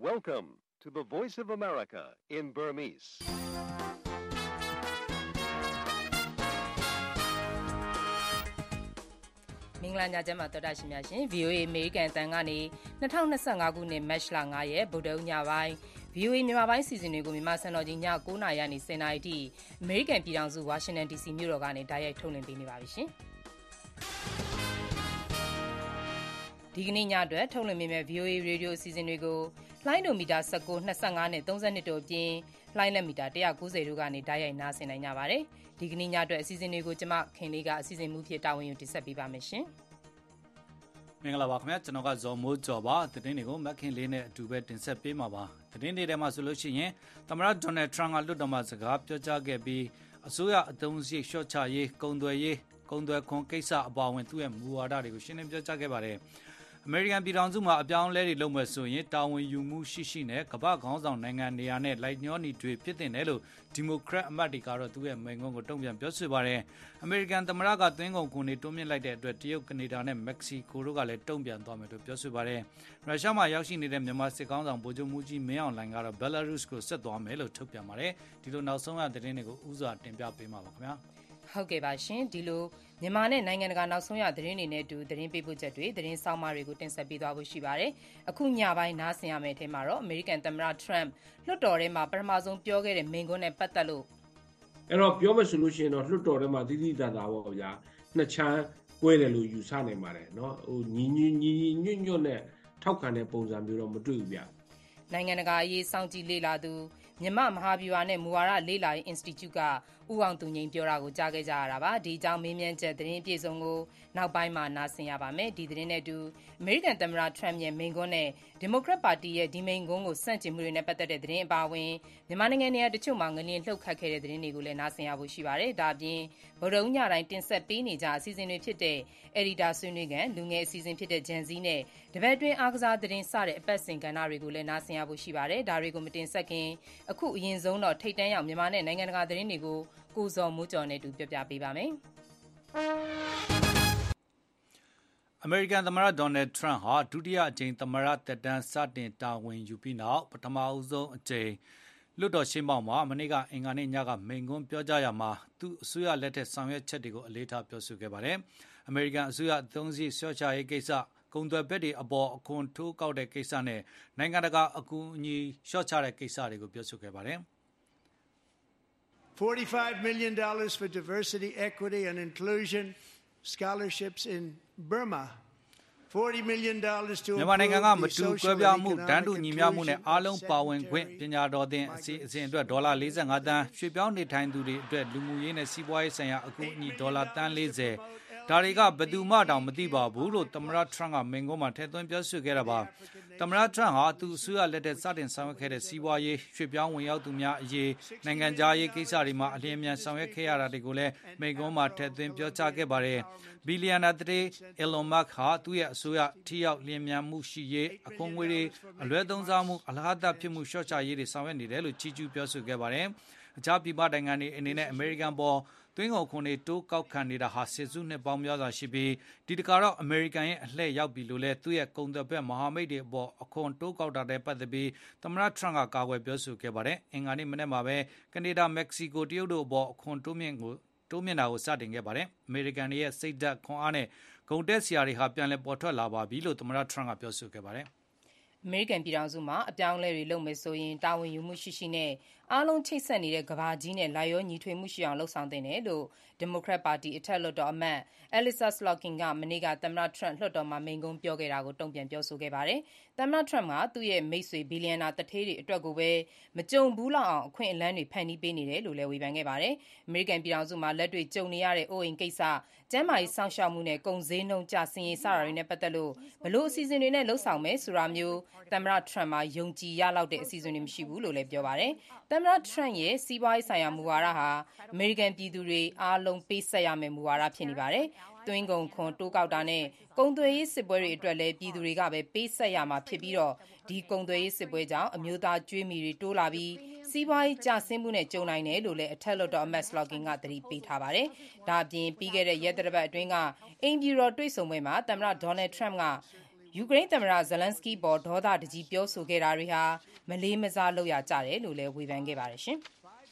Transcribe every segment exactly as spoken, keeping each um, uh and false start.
Welcome to the Voice of America in Burmese. ။မင်္ဂလာညချမ်းပါတော်တာရှင်များရှင် ဗီအိုအေ အမေရိကန်အသံကနေ၂၀၂၅ခုနှစ်မတ်လ၅ရက်ဗုဒ္ဓဟူးညပိုင်း ဗီအိုအေ မြန်မာပိုင်းစီစဉ်တွေကိုမြန်မာစံတော်ချိန်ည၉နာရီကနေ၁၀နာရီအထိအမေရိကန်ပြည်ထောင်စုဝါရှင်တန်ဒီစီမြို့တော်ကနေတိုက်ရိုက်ထုတ်လွှင့်ပေးနေပါပြီရှင်။ဒီကနေ့ညအတွက်ထုတ်လွှင့်ပေးမယ့် ဗီအိုအေ ရေဒီယိုအစီအစဉ်တွေကိုလှိုင်းဒိုမီတာ၁၉ ၂၅နဲ့၃၂တို့အပြင်လှိုင်းလက်မီတာ၁၉၀တို့ကနေတိုက်ရိုက်နားဆင်နိုင်ကြပါတယ်။ဒီကနေ့ညအတွက်အစီအစဉ်တွေကိုကျမခင်လေးကအစီအစဉ်မှုဖြစ်တာဝန်ယူတင်ဆက်ပေးပါမယ်ရှင်။မင်္ဂလာပါခင်ဗျာကျွန်တော်ကဇော်မိုးကျော်ပါသတင်းတွေကိုမက်ခင်လေးနဲ့အတူပဲတင်ဆက်ပေးမှာပါသတင်းတွေထဲမှာဆိုလို့ရှိရင်သမ္မတဒေါ်နယ်ထရန့်ကလွှတ်တော်မှာစကားပြောကြားခဲ့ပြီးအစိုးရအသုံးစရိတ်လျှော့ချရေးကုန်သွယ်ရေးကုန်သွယ်ခွန်ကိစ္စအပါအဝင်သူ့ရဲ့မူဝါဒတွေကိုရှင်းလင်းပြောကြားခဲ့ပါတယ်အမေရိကန်ပြည်ထောင်စုမှာအပြောင်းအလဲတွေလုပ်မယ်ဆိုရင်တာဝန်ယူမှုရှိရှိနဲ့ကမ္ဘာ့ခေါင်းဆောင်နိုင်ငံနေရာနဲ့လိုက်ညောညီတွေဖြစ်တင်တယ်လို့ဒီမိုကရက်အမတ်တွေကတော့သူ့ရဲ့မိန့်ခွန်းကိုတုံ့ပြန်ပြောဆိုပါတယ်အမေရိကန်သမ္မတကသွင်းကုန်ခွန်တွေတွန်းမြင့်လိုက်တဲ့အတွက်တရုတ်ကနေဒါနဲ့မက္ကဆီကိုတို့ကလည်းတုံ့ပြန်သွားမယ်လို့ပြောဆိုပါတယ်ရုရှားမှာရောက်ရှိနေတဲ့မြန်မာစစ်ကောင်ဆောင်ဗိုလ်ချုပ်မှုကြီးမင်းအောင်လှိုင်ကတော့ဘယ်လာရုစ်ကိုဆက်သွားမယ်လို့ထုတ်ပြန်ပါတယ်ဒီလိုနောက်ဆုံးရသတင်းတွေကိုဥစွာတင်ပြပေးမှာပါခင်ဗျာဟုတ်ကဲ့ပါရှင်ဒီလိုမြန်မာနဲ့နိုင်ငံတကာနောက်ဆုံးရသတင်းတွေနဲ့အတူသတင်းပေးပို့ချက်တွေသတင်းဆောင်မတွေကိုတင်ဆက်ပေးသွားဖို့ရှိပါတယ်အခုညပိုင်းနားဆင်ရမယ့်အထက်မှာတော့အမေရိကန်သမ္မတထရန့်လွှတ်တော်ထဲမှာပထမဆုံးပြောခဲ့တဲ့မိန့်ခွန်းနဲ့ပတ်သက်လို့အဲ့တော့ပြောမယ်ဆိုလို့ရှိရင်တော့လွှတ်တော်ထဲမှာသီးသီးသာသာပေါ့ဗျာနှစ်ချမ်းကွဲတယ်လို့ယူဆနိုင်ပါတယ်เนาะဟိုညီညီညီညွတ်ညွတ်နဲ့ထောက်ခံတဲ့ပုံစံမျိုးတော့မတွေ့ဘူးဗျနိုင်ငံတကာအရေးစောင့်ကြည့်လေ့လာသူမြန်မာမဟာဗျူဟာနဲ့မူဝါဒလေ့လာရေး Institute ကဦးအောင်သူငိမ့်ပြောတာကိုကြားခဲ့ကြရတာပါဒီအကြောင်းမေးမြန်းချက်သတင်းအပြည့်စုံကိုနောက်ပိုင်းမှာနားဆင်ရပါမယ်ဒီသတင်းနဲ့အတူအမေရိကန်သမ္မတထရန့်ရဲ့မိန့်ခွန်းနဲ့ဒီမိုကရက်ပါတီရဲ့ဒီမိန့်ခွန်းကိုစန့်ကျင်မှုတွေနဲ့ပတ်သက်တဲ့သတင်းအပါအဝင်မြန်မာနိုင်ငံနေရာတချို့မှာငလျင်လှုပ်ခတ်ခဲ့တဲ့သတင်းတွေကိုလည်းနားဆင်ရဖို့ရှိပါတယ်ဒါအပြင်ဗုဒ္ဓဟူးညတိုင်းတင်ဆက်ပေးနေကြအစီအစဉ်တွေဖြစ်တဲ့ Editor ဆွေးနွေးခန်းလူငယ်အစီအစဉ်ဖြစ်တဲ့ Gen Z နဲ့တပတ်တွင်းအားကစားသတင်းစတဲ့အပတ်စဉ်ကဏ္ဍတွေကိုလည်းနားဆင်ရဖို့ရှိပါတယ်ဒါတွေကိုမတင်ဆက်ခင်အခုအရင်ဆုံးတော့ထိတ်တန်းရောက်မြန်မာနဲ့နိုင်ငံတကာသတင်းတွေကိုကိုဇော်မိုးကျော်နဲ့တူပြပြပေးပါမယ်။အမေရိကန်သမ္မတဒေါ်နယ်ထရန့်ဟာဒုတိယအကြိမ်သမ္မတသက်တမ်းစတင်တာဝန်ယူပြီးနောက်ပထမအဆုံးအကြိမ်လွှတ်တော်ရှင်းပေါက်မှာမနေ့ကအင်္ဂါနေ့ညကမိန့်ခွန်းပြောကြားရမှာသူအစိုးရလက်ထက်ဆောင်ရွက်ချက်တွေကိုအလေးထားပြောဆိုခဲ့ပါတယ်။အမေရိကန်အစိုးရအသုံးစရိတ်လျှော့ချရေးကိစ္စကုန်သွယ်ဘက်တွေအပေါ်အခွန်ထိုးကောက်တဲ့ကိစ္စနဲ့နိုင်ငံတကာအကူအညီလျှော့ချတဲ့ကိစ္စတွေကိုပြောဆိုခဲ့ပါတယ်။ forty-five million dollars for diversity, equity, and inclusion scholarships in Burma. forty million dollars to မြန်မာနိုင်ငံကမတူကွဲပြားမှုတန်းတူညီမျှမှုနဲ့အားလုံးပါဝင်ခွင့်ပညာတော်သင်အစီအစဉ်အတွက်ဒေါ်လာ၄၅သန်းရွှေ့ပြောင်းနေထိုင်သူတွေအတွက်လူမှုရေးနဲ့စီးပွားရေးဆိုင်ရာအကူအညီဒေါ်လာတန်း၄၀ဒါတွေကဘယ်သူမှတောင်မသိပါဘူးလို့သမ္မတထရန့်ကမိန့်ခွန်းမှာထည့်သွင်းပြောဆိုခဲ့တာပါသမ္မတထရန့်ဟာသူအစိုးရလက်ထက်စတင်ဆောင်ရွက်ခဲ့တဲ့စီးပွားရေးရွှေ့ပြောင်းဝင်ရောက်သူများအရေးနိုင်ငံခြားရေးကိစ္စတွေမှာအလျင်အမြန်ဆောင်ရွက်ခဲ့ရတာတွေကိုလည်းမိန့်ခွန်းမှာထည့်သွင်းပြောကြားခဲ့ပါတယ်ဘီလီယံနာတရေအီလွန်မတ်ဟာသူ့ရဲ့အစိုးရထိရောက်လျင်မြန်မှုရှိရေးအခွန်ငွေတွေအလွဲသုံးစားမှုအလားအသက်ဖြစ်မှုလျှော့ချရေးတွေဆောင်ရွက်နေတယ်လို့ချီးကျူးပြောဆိုခဲ့ပါတယ်အခြားပြည်ပနိုင်ငံတွေအနေနဲ့အမေရိကန်ပေါ်သွင်းကုန်ခွန်တွေတိုးကောက်ခံနေတာဟာဆယ်စုနှစ်ပေါင်းများစွာရှိပြီးဒီတခါတော့အမေရိကန်ရဲ့အလှည့်ရောက်ပြီလို့လဲသူ့ရဲ့ကုန်သွယ်ဘက်မဟာမိတ်တွေအပေါ်အခွန်တိုးကောက်တာတဲ့ပတ်သက်ပြီးသမ္မတထရန့်ကကာကွယ်ပြောဆိုခဲ့ပါတယ်အင်္ဂါနေ့မနေ့မှာပဲကနေဒါမက္ကဆီကိုတရုတ်တို့အပေါ်အခွန်တိုးမြင့်ကိုတိုးမြင့်တာကိုစတင်ခဲ့ပါတယ်အမေရိကန်ရဲ့စိတ်ဓာတ်ခွန်အားနဲ့ဂုဏ်တက်စရာတွေဟာပြန်လည်ပေါ်ထွက်လာပါပြီလို့သမ္မတထရန့်ကပြောဆိုခဲ့ပါတယ်အမေရိကန်ပြည်ထောင်စုမှာအပြောင်းအလဲတွေလုပ်မယ်ဆိုရင်တာဝန်ယူမှုရှိရှိနဲ့အားလုံးချိတ်ဆက်နေတဲ့ကဘာကြီးနဲ့လာရောညီထွေမှုရှိအောင်လှုပ်ဆောင်တဲ့လို့ဒီမိုကရက်ပါတီအထက်လွှတ်တော်အမတ် Elissa Slotkin ကမနေ့ကသမ္မတထရန့်လွှတ်တော်မှာမိန့်ခွန်းပြောခဲ့တာကိုတုံ့ပြန်ပြောဆိုခဲ့ပါတယ်။သမ္မတထရန့်ကသူ့ရဲ့မိတ်ဆွေဘီလီယံနာတထေးတွေအတွက်ကိုပဲမကြုံဘူးလောက်အောင်အခွင့်အလမ်းတွေဖန်တီးပေးနေတယ်လို့လည်းဝေဖန်ခဲ့ပါတယ်။အမေရိကန်ပြည်ထောင်စုမှာလက်တွေ့ကြုံနေရတဲ့အိုးအိမ်ကိစ္စကျန်းမာရေးစောင့်ရှောက်မှုနဲ့ကုန်ဈေးနှုန်းကျဆင်းရေးစတာတွေနဲ့ပတ်သက်လို့ဘလို့အစီအစဉ်တွေနဲ့လှုပ်ဆောင်မယ်ဆိုတာမျိုးသမ္မတထရန့်မှာယုံကြည်ရလောက်တဲ့အစီအစဉ်တွေမရှိဘူးလို့လည်းပြောပါတယ်။သမ္မတထရန့်ရဲ့စီးပွားရေးဆိုင်ရာမူဝါဒဟာအမေရိကန်ပြည်သူတွေအားလုံးပေးဆက်ရမယ့်မူဝါဒဖြစ်နေပါတယ်။သွင်းကုန်ခွန်တိုးကောက်တာနဲ့ကုန်သွယ်ရေးစစ်ပွဲတွေအတွက်လည်းပြည်သူတွေကပဲပေးဆက်ရမှာဖြစ်ပြီးတော့ဒီကုန်သွယ်ရေးစစ်ပွဲကြောင့်အမျိုးသားကြွေးမြီတွေတိုးလာပြီးစီးပွားရေးကျဆင်းမှုနဲ့ကြုံနိုင်တယ်လို့လည်းအထက်လွှတ်တော်အမတ် Slotkin ကသတိပေးထားပါတယ်။ဒါအပြင်ပြီးခဲ့တဲ့ရက်သတ္တပတ်အတွင်းကအိမ်ဖြူတော်တွေ့ဆုံပွဲမှာသမ္မတဒေါ်နယ်ထရန့်ကယူကရိန်းသမ္မတဇလန်စကီပေါ်ဒေါသတကြီးပြောဆိုခဲ့တာတွေဟာမလေးမစားလုပ်ရကြတယ်လို့လည်းဝေဖန်ခဲ့ပါတယ်ရှင်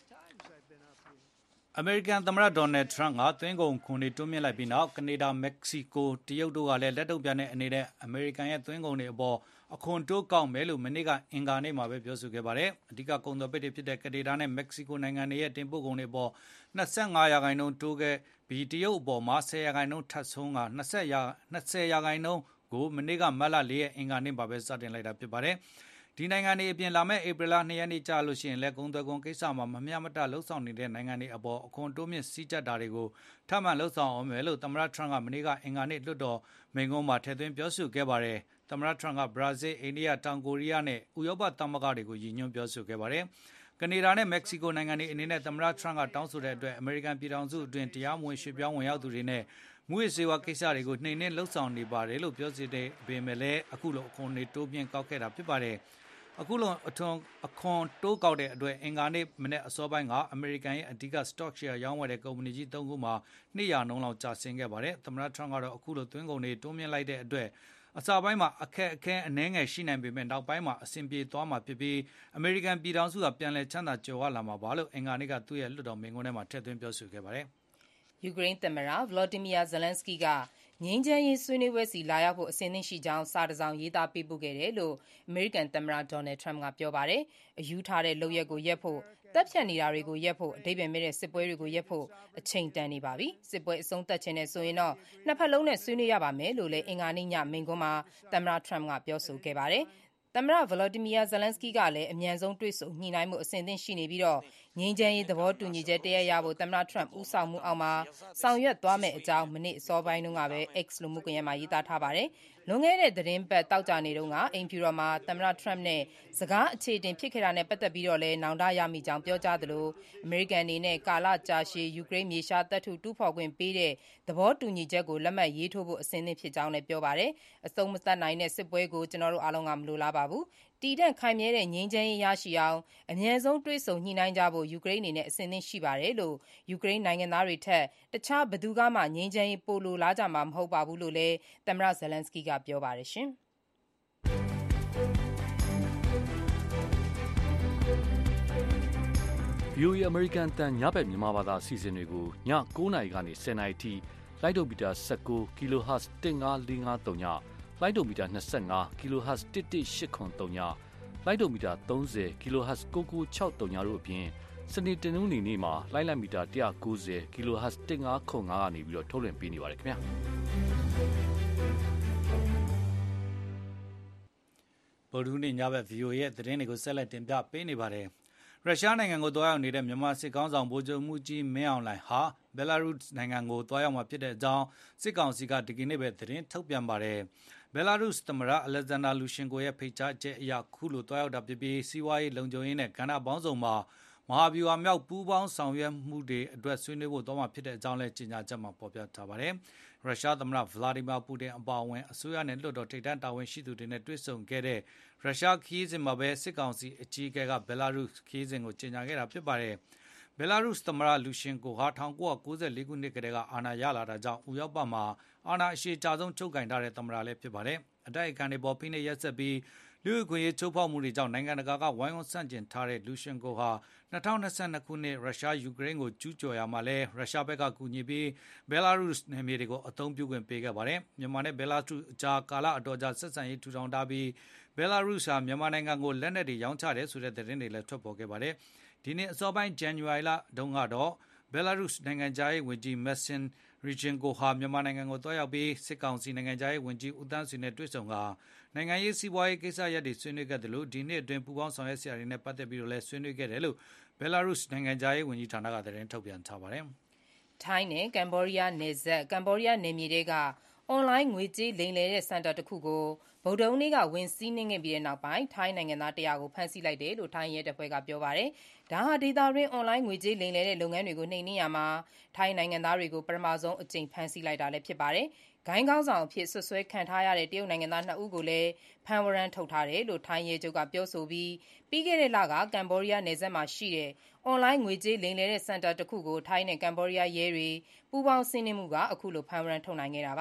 အမေရိကန်သမ္မတဒေါ်နယ်ထရန့်ကသွင်းကုန်ခွန်တွေတိုးမြင့်လိုက်ပြီးနောက်ကနေဒါမက္ကဆီကိုတရုတ်တို့ကလည်းလက်တုပ်ပြန်တဲ့အနေနဲ့အမေရိကန်ရဲ့သွင်းကုန်တွေအပေါ်အခွန်တိုးကောက်မယ်လို့မနေ့ကအင်္ဂါနေ့မှာပဲပြောဆိုခဲ့ပါတယ်အဓိကကုန်သွယ်ပိတ်တွေဖြစ်တဲ့ကနေဒါနဲ့မက္ကဆီကိုနိုင်ငံတွေရဲ့တင်ပို့ကုန်တွေအပေါ်၂၅ရာခိုင်နှုန်းတိုးခဲ့ပြီးတရုတ်အပေါ်မှာ၁၀ရာခိုင်နှုန်းထပ်ဆုံးက၂၀ရာခိုင်နှုန်းကိုမနေ့ကမတ်လ၄ရက်အင်္ဂါနေ့မှာပဲစတင်လိုက်တာဖြစ်ပါတယ်ဒီနိုင်ငံတွေအပြင်လာမယ့်ဧပြီလ၂ရက်နေ့ကြာလို့ရှိရင်လည်းကုန်သွယ်ကုန်ကိစ္စမှာမမျှမတလှုပ်ဆောင်နေတဲ့နိုင်ငံတွေအပေါ်အခွန်တိုးမြင့်စည်းကြပ်တာတွေကိုထပ်မံလှုပ်ဆောင်အောင်မယ်လို့သမ္မတထရန့်ကမနေ့ကအင်္ဂါနေ့လွှတ်တော်မိန့်ခွန်းမှာထည့်သွင်းပြောဆိုခဲ့ပါတယ်သမ္မတထရန့်ကဘရာဇီးအိန္ဒိယတောင်ကိုရီးယားနဲ့ဥရောပသမဂ္ဂတွေကိုရည်ညွှန်းပြောဆိုခဲ့ပါတယ်ကနေဒါနဲ့မက္ကဆီကိုနိုင်ငံတွေအနေနဲ့သမ္မတထရန့်ကတောင်းဆိုတဲ့အတွက်အမေရိကန်ပြည်ထောင်စုအတွင်းတရားမဝင်ရွှေ့ပြောင်းဝင်ရောက်သူတွေနဲ့မူရစေဝါကိစ္စတွေကိုနှိမ်နင်းလှုပ်ဆောင်နေပါတယ်လို့ပြောဆိုတဲ့ပေမဲ့လည်းအခုလိုအခွန်တွေတိုးမြင့်ကောက်ခဲ့တာဖြစ်ပါတယ်အခုလိုအထွန်အခွန်တိုးကောက်တဲ့အတွက်အင်္ဂါနေ့မနေ့အစောပိုင်းကအမေရိကန်ရဲ့အဓိက stock share ရောင်းဝယ်တဲ့ကုမ္ပဏီကြီးသုံးခုမှာနှစ်ရာနှုန်းလောက်ကျဆင်းခဲ့ပါတယ်သမ္မတထရန့်ကတော့အခုလိုသွင်းကုန်တွေတိုးမြင့်လိုက်တဲ့အတွက်အစပိုင်းမှာအခက်အခဲအနည်းငယ်ရှိနိုင်ပေမဲ့နောက်ပိုင်းမှာအဆင်ပြေသွားမှာဖြစ်ပြီးအမေရိကန်ပြည်ထောင်စုကပြန်လည်ချမ်းသာကြွယ်ဝလာမှာပါလို့အင်္ဂါနေ့ကသူ့ရဲ့လွှတ်တော်မိန့်ခွန်းထဲမှာထည့်သွင်းပြောဆိုခဲ့ပါတယ်ယူကရိန်းသမ္မတဗလော်ဒီမီယာဇလန်စကီကငြိမ်းချမ်းရေးဆွေးနွေးပွဲစီလာရောက်ဖို့အစဉ်သင့်ရှိကြောင်းစာတစ်စောင်ရေးသားပေးပို့ခဲ့တယ်လို့အမေရိကန်သမ္မတဒေါ်နယ်ထရန့်ကပြောပါတယ်အယူထားတဲ့လုပ်ရက်ကိုရက်ဖို့တပ်ဖြတ်နေတာတွေကိုရက်ဖို့အဓိပ္ပာယ်မဲ့တဲ့စစ်ပွဲတွေကိုရက်ဖို့အချိန်တန်နေပါပြီစစ်ပွဲအဆုံးသတ်ခြင်းနဲ့ဆိုရင်တော့နှစ်ဖက်လုံးနဲ့ဆွေးနွေးရပါမယ်လို့လည်းအင်္ဂါနေ့ညမိန့်ခွန်းမှာသမ္မတထရန့်ကပြောဆိုခဲ့ပါတယ်သမ္မတဗလော်ဒီမီယာဇလန်စကီကလည်းအမြန်ဆုံးတွေ့ဆုံညှိနှိုင်းမှုအစဉ်သင့်ရှိနေပြီးတော့ငြိမ်းချမ်းရေးသဘောတူညီချက်တရပ်ရဖို့သမ္မတထရန့်ဦးဆောင်မှုအောက်မှာဆောင်ရွက်သွားမယ့်အကြောင်းမနေ့အစောပိုင်းတုန်းကပဲ X လူမှုကွန်ရက်မှာရေးသားထားပါတယ်လွန်ခဲ့တဲ့သတင်းပတ်တောက်ကြနေတုန်းကအိမ်ဖြူတော်မှာသမ္မတထရန့်နဲ့စကားအခြေတင်ဖြစ်ခဲ့တာနဲ့ပတ်သက်ပြီးတော့လည်းနောင်တရမိကြောင်းပြောကြားသလိုအမေရိကန်အနေနဲ့ကာလကြာရှည်ယူကရိန်းမြေရှားတပ်ထုတူးဖော်ခွင့်ပေးတဲ့သဘောတူညီချက်ကိုလက်မှတ်ရေးထိုးဖို့အစဉ်သင့်ဖြစ်ကြောင်းလည်းပြောပါတယ်အဆုံးမသတ်နိုင်တဲ့စစ်ပွဲကိုကျွန်တော်တို့အားလုံးကမလိုလားပါဘူးတည်တဲ့ခိုင်မြဲတဲ့ငြိမ်းချမ်းရေးရရှိအောင်အမြန်ဆုံးတွေးဆုံညှိနှိုင်းကြဖို့ယူကရိန်းအနေနဲ့အစဉ်သင့်ရှိပါတယ်လို့ယူကရိန်းနိုင်ငံသားတွေထက်တခြားဘယ်သူကမှငြိမ်းချမ်းရေးပိုလိုလားကြမှာမဟုတ်ပါဘူးလို့လည်းသမ္မတဇလန်စကီကပြောပါတယ်ရှင်။ဗီအိုအေ American တန်ညဘက်မြန်မာဘာသာအစီအစဉ်တွေကိုည၉နာရီကနေ၁၀နာရီထိလိုက်ဒိုမီတာ၁၉ kHz ၁၅၄၅၃ညလိုက်ဒိုမီတာ၂၅ kHz ၁၁၈၇၃ညလိုက်ဒိုမီတာ၃၀ kHz ၉၉၆၃ညတို့အပြင်စနေတနင်္ဂနွေနေ့မှာလိုက်လံမီတာ၁၉၀ kHz ၁၅ခု၅ကနေပြီးတော့ထုတ်လွှင့်ပေးနေပါတယ်ခင်ဗျာဗုဒ္ဓဟူးနေ့ညဘက် ဗီအိုအေ ရဲ့သတင်းတွေကိုဆက်လက်တင်ပြပေးနေပါတယ်ရုရှားနိုင်ငံကိုတွားရောက်နေတဲ့မြန်မာစစ်ကောင်ဆောင်ဗိုလ်ချုပ်မှုကြီးမင်းအောင်လှိုင်ဟာဘယ်လာရုစ်နိုင်ငံကိုတွားရောက်မှာဖြစ်တဲ့အကြောင်းစစ်ကောင်စီကဒီကနေ့ပဲသတင်းထုတ်ပြန်ပါတယ်ဘယ်လာရုစ်သမ္မတအလက်ဇန်ဒါလူရှင်ကိုရဲ့ဖိတ်ကြားချက်အရခုလိုတွားရောက်တာဖြစ်ပြီးစီးပွားရေးလုံခြုံရေးနဲ့ကဏ္ဍပေါင်းစုံမှာမဟာဗျူဟာမြောက်ပူးပေါင်းဆောင်ရွက်မှုတွေအတွက်ဆွေးနွေးဖို့တော့မှာဖြစ်တဲ့အကြောင်းလည်းကြေညာချက်မှာဖော်ပြထားပါတယ်ရုရှားသမ္မတဗလာဒီမာပူတင်အပါအဝင်အစိုးရနဲ့လွှတ်တော်ထိပ်တန်းတာဝန်ရှိသူတွေနဲ့တွေ့ဆုံခဲ့တဲ့ရုရှားခရီးစဉ်မှာပဲစစ်ကောင်စီအကြီးအကဲကဘယ်လာရုစ်ခရီးစဉ်ကိုကြေညာခဲ့တာဖြစ်ပါတယ်ဘယ်လာရုစ်သမ္မတလူရှင်ကိုဟာ၁၉၉၄ခုနှစ်ကတည်းကအာဏာရလာတာကြောင့်ဥရောပမှာအာဏာအရှည်ကြာဆုံးချုပ်ကိုင်ထားတဲ့သမ္မတလည်းဖြစ်ပါတယ်အတိုက်အခံတွေပေါ်ဖိနှိပ်ရက်စက်ပြီးလူ့အခွင့်အရေးချိုးဖောက်မှုတွေကြောင့်နိုင်ငံတကာကဝိုင်းဝန်းဆန့်ကျင်ထားတဲ့လူရှင်ကိုဟာ၂၀၂၂ခုနှစ်ရုရှားယူကရိန်းကိုကျူးကျော်ရမှာလဲရုရှားဘက်ကကူညီပြီးဘယ်လာရုစ်နယ်မြေတွေကိုအသုံးပြုခွင့်ပေးခဲ့ပါတယ်မြန်မာနဲ့ဘယ်လာရုစ်ကြားကာလအတော်ကြာဆက်ဆံရေးထူထောင်ထားပြီးဘယ်လာရုစ်ဟာမြန်မာနိုင်ငံကိုလက်နက်တွေရောင်းချတယ်ဆိုတဲ့သတင်းတွေလည်းထွက်ပေါ်ခဲ့ပါတယ်ဒီနေ့အစောပိုင်းဇန်နဝါရီလတုန်းကတော့ဘယ်လာရုစ်နိုင်ငံသားရေးဝန်ကြီးမက်ဆင်ရီဂျင်ကိုဟာမြန်မာနိုင်ငံကိုတွားရောက်ပြီးစစ်ကောင်စီနိုင်ငံသားရေးဝန်ကြီးဦးသန်းဆွေနဲ့တွေ့ဆုံကနိုင်ငံရေးစီးပွားရေးကိစ္စရပ်တွေဆွေးနွေးခဲ့တယ်လို့ဒီနှစ်အတွင်းပူးပေါင်းဆောင်ရွက်စရာတွေနဲ့ပတ်သက်ပြီးတော့လည်းဆွေးနွေးခဲ့တယ်လို့ဘယ်လာရုစ်နိုင်ငံသားရေးဝန်ကြီးဌာနကသတင်းထုတ်ပြန်ထားပါတယ်။ထိုင်းနဲ့ကမ်ဘောဒီးယားနယ်စပ်ကမ်ဘောဒီးယားနယ်မြေတွေကအွန်လိုင်းငွေကြေးလိမ်လည်တဲ့စင်တာတစ်ခုကိုဗုဒ္ဓဟူးနေ့ကဝင်စီးနှင်းခဲ့ပြီးတဲ့နောက်ပိုင်းထိုင်းနိုင်ငံသားတရာကိုဖမ်းဆီးလိုက်တယ်လို့ထိုင်းရဲတပ်ဖွဲ့ကပြောပါတယ်။ဒါဟာဒေသတွင်းအွန်လိုင်းငွေကြေးလိမ်လည်တဲ့လုပ်ငန်းတွေကိုနှိမ်နင်းရမှာထိုင်းနိုင်ငံသားတွေကိုပထမဆုံးအကြိမ်ဖမ်းဆီးလိုက်တာလည်းဖြစ်ပါတယ်။ဂိုင်းကောင်းဆောင်အဖြစ်ဆွဆွဲခံထားရတဲ့တရုတ်နိုင်ငံသားနှစ်ဦးကိုလည်းဖမ်းဝရမ်းထုတ်ထားတယ်လို့ထိုင်းရဲချုပ်ကပြောဆိုပြီးပြီးခဲ့တဲ့လကကမ်ဘောဒီးယားနယ်စပ်မှာရှိတဲ့အွန်လိုင်းငွေကြေးလိမ်လည်တဲ့စင်တာတစ်ခုကိုထိုင်းနဲ့ကမ်ဘောဒီးယားရဲတွေပူးပေါင်းစီးနင်းမှုကအခုလိုဖမ်းဝရမ်းထုတ်နိုင်ခဲ့တာပါ။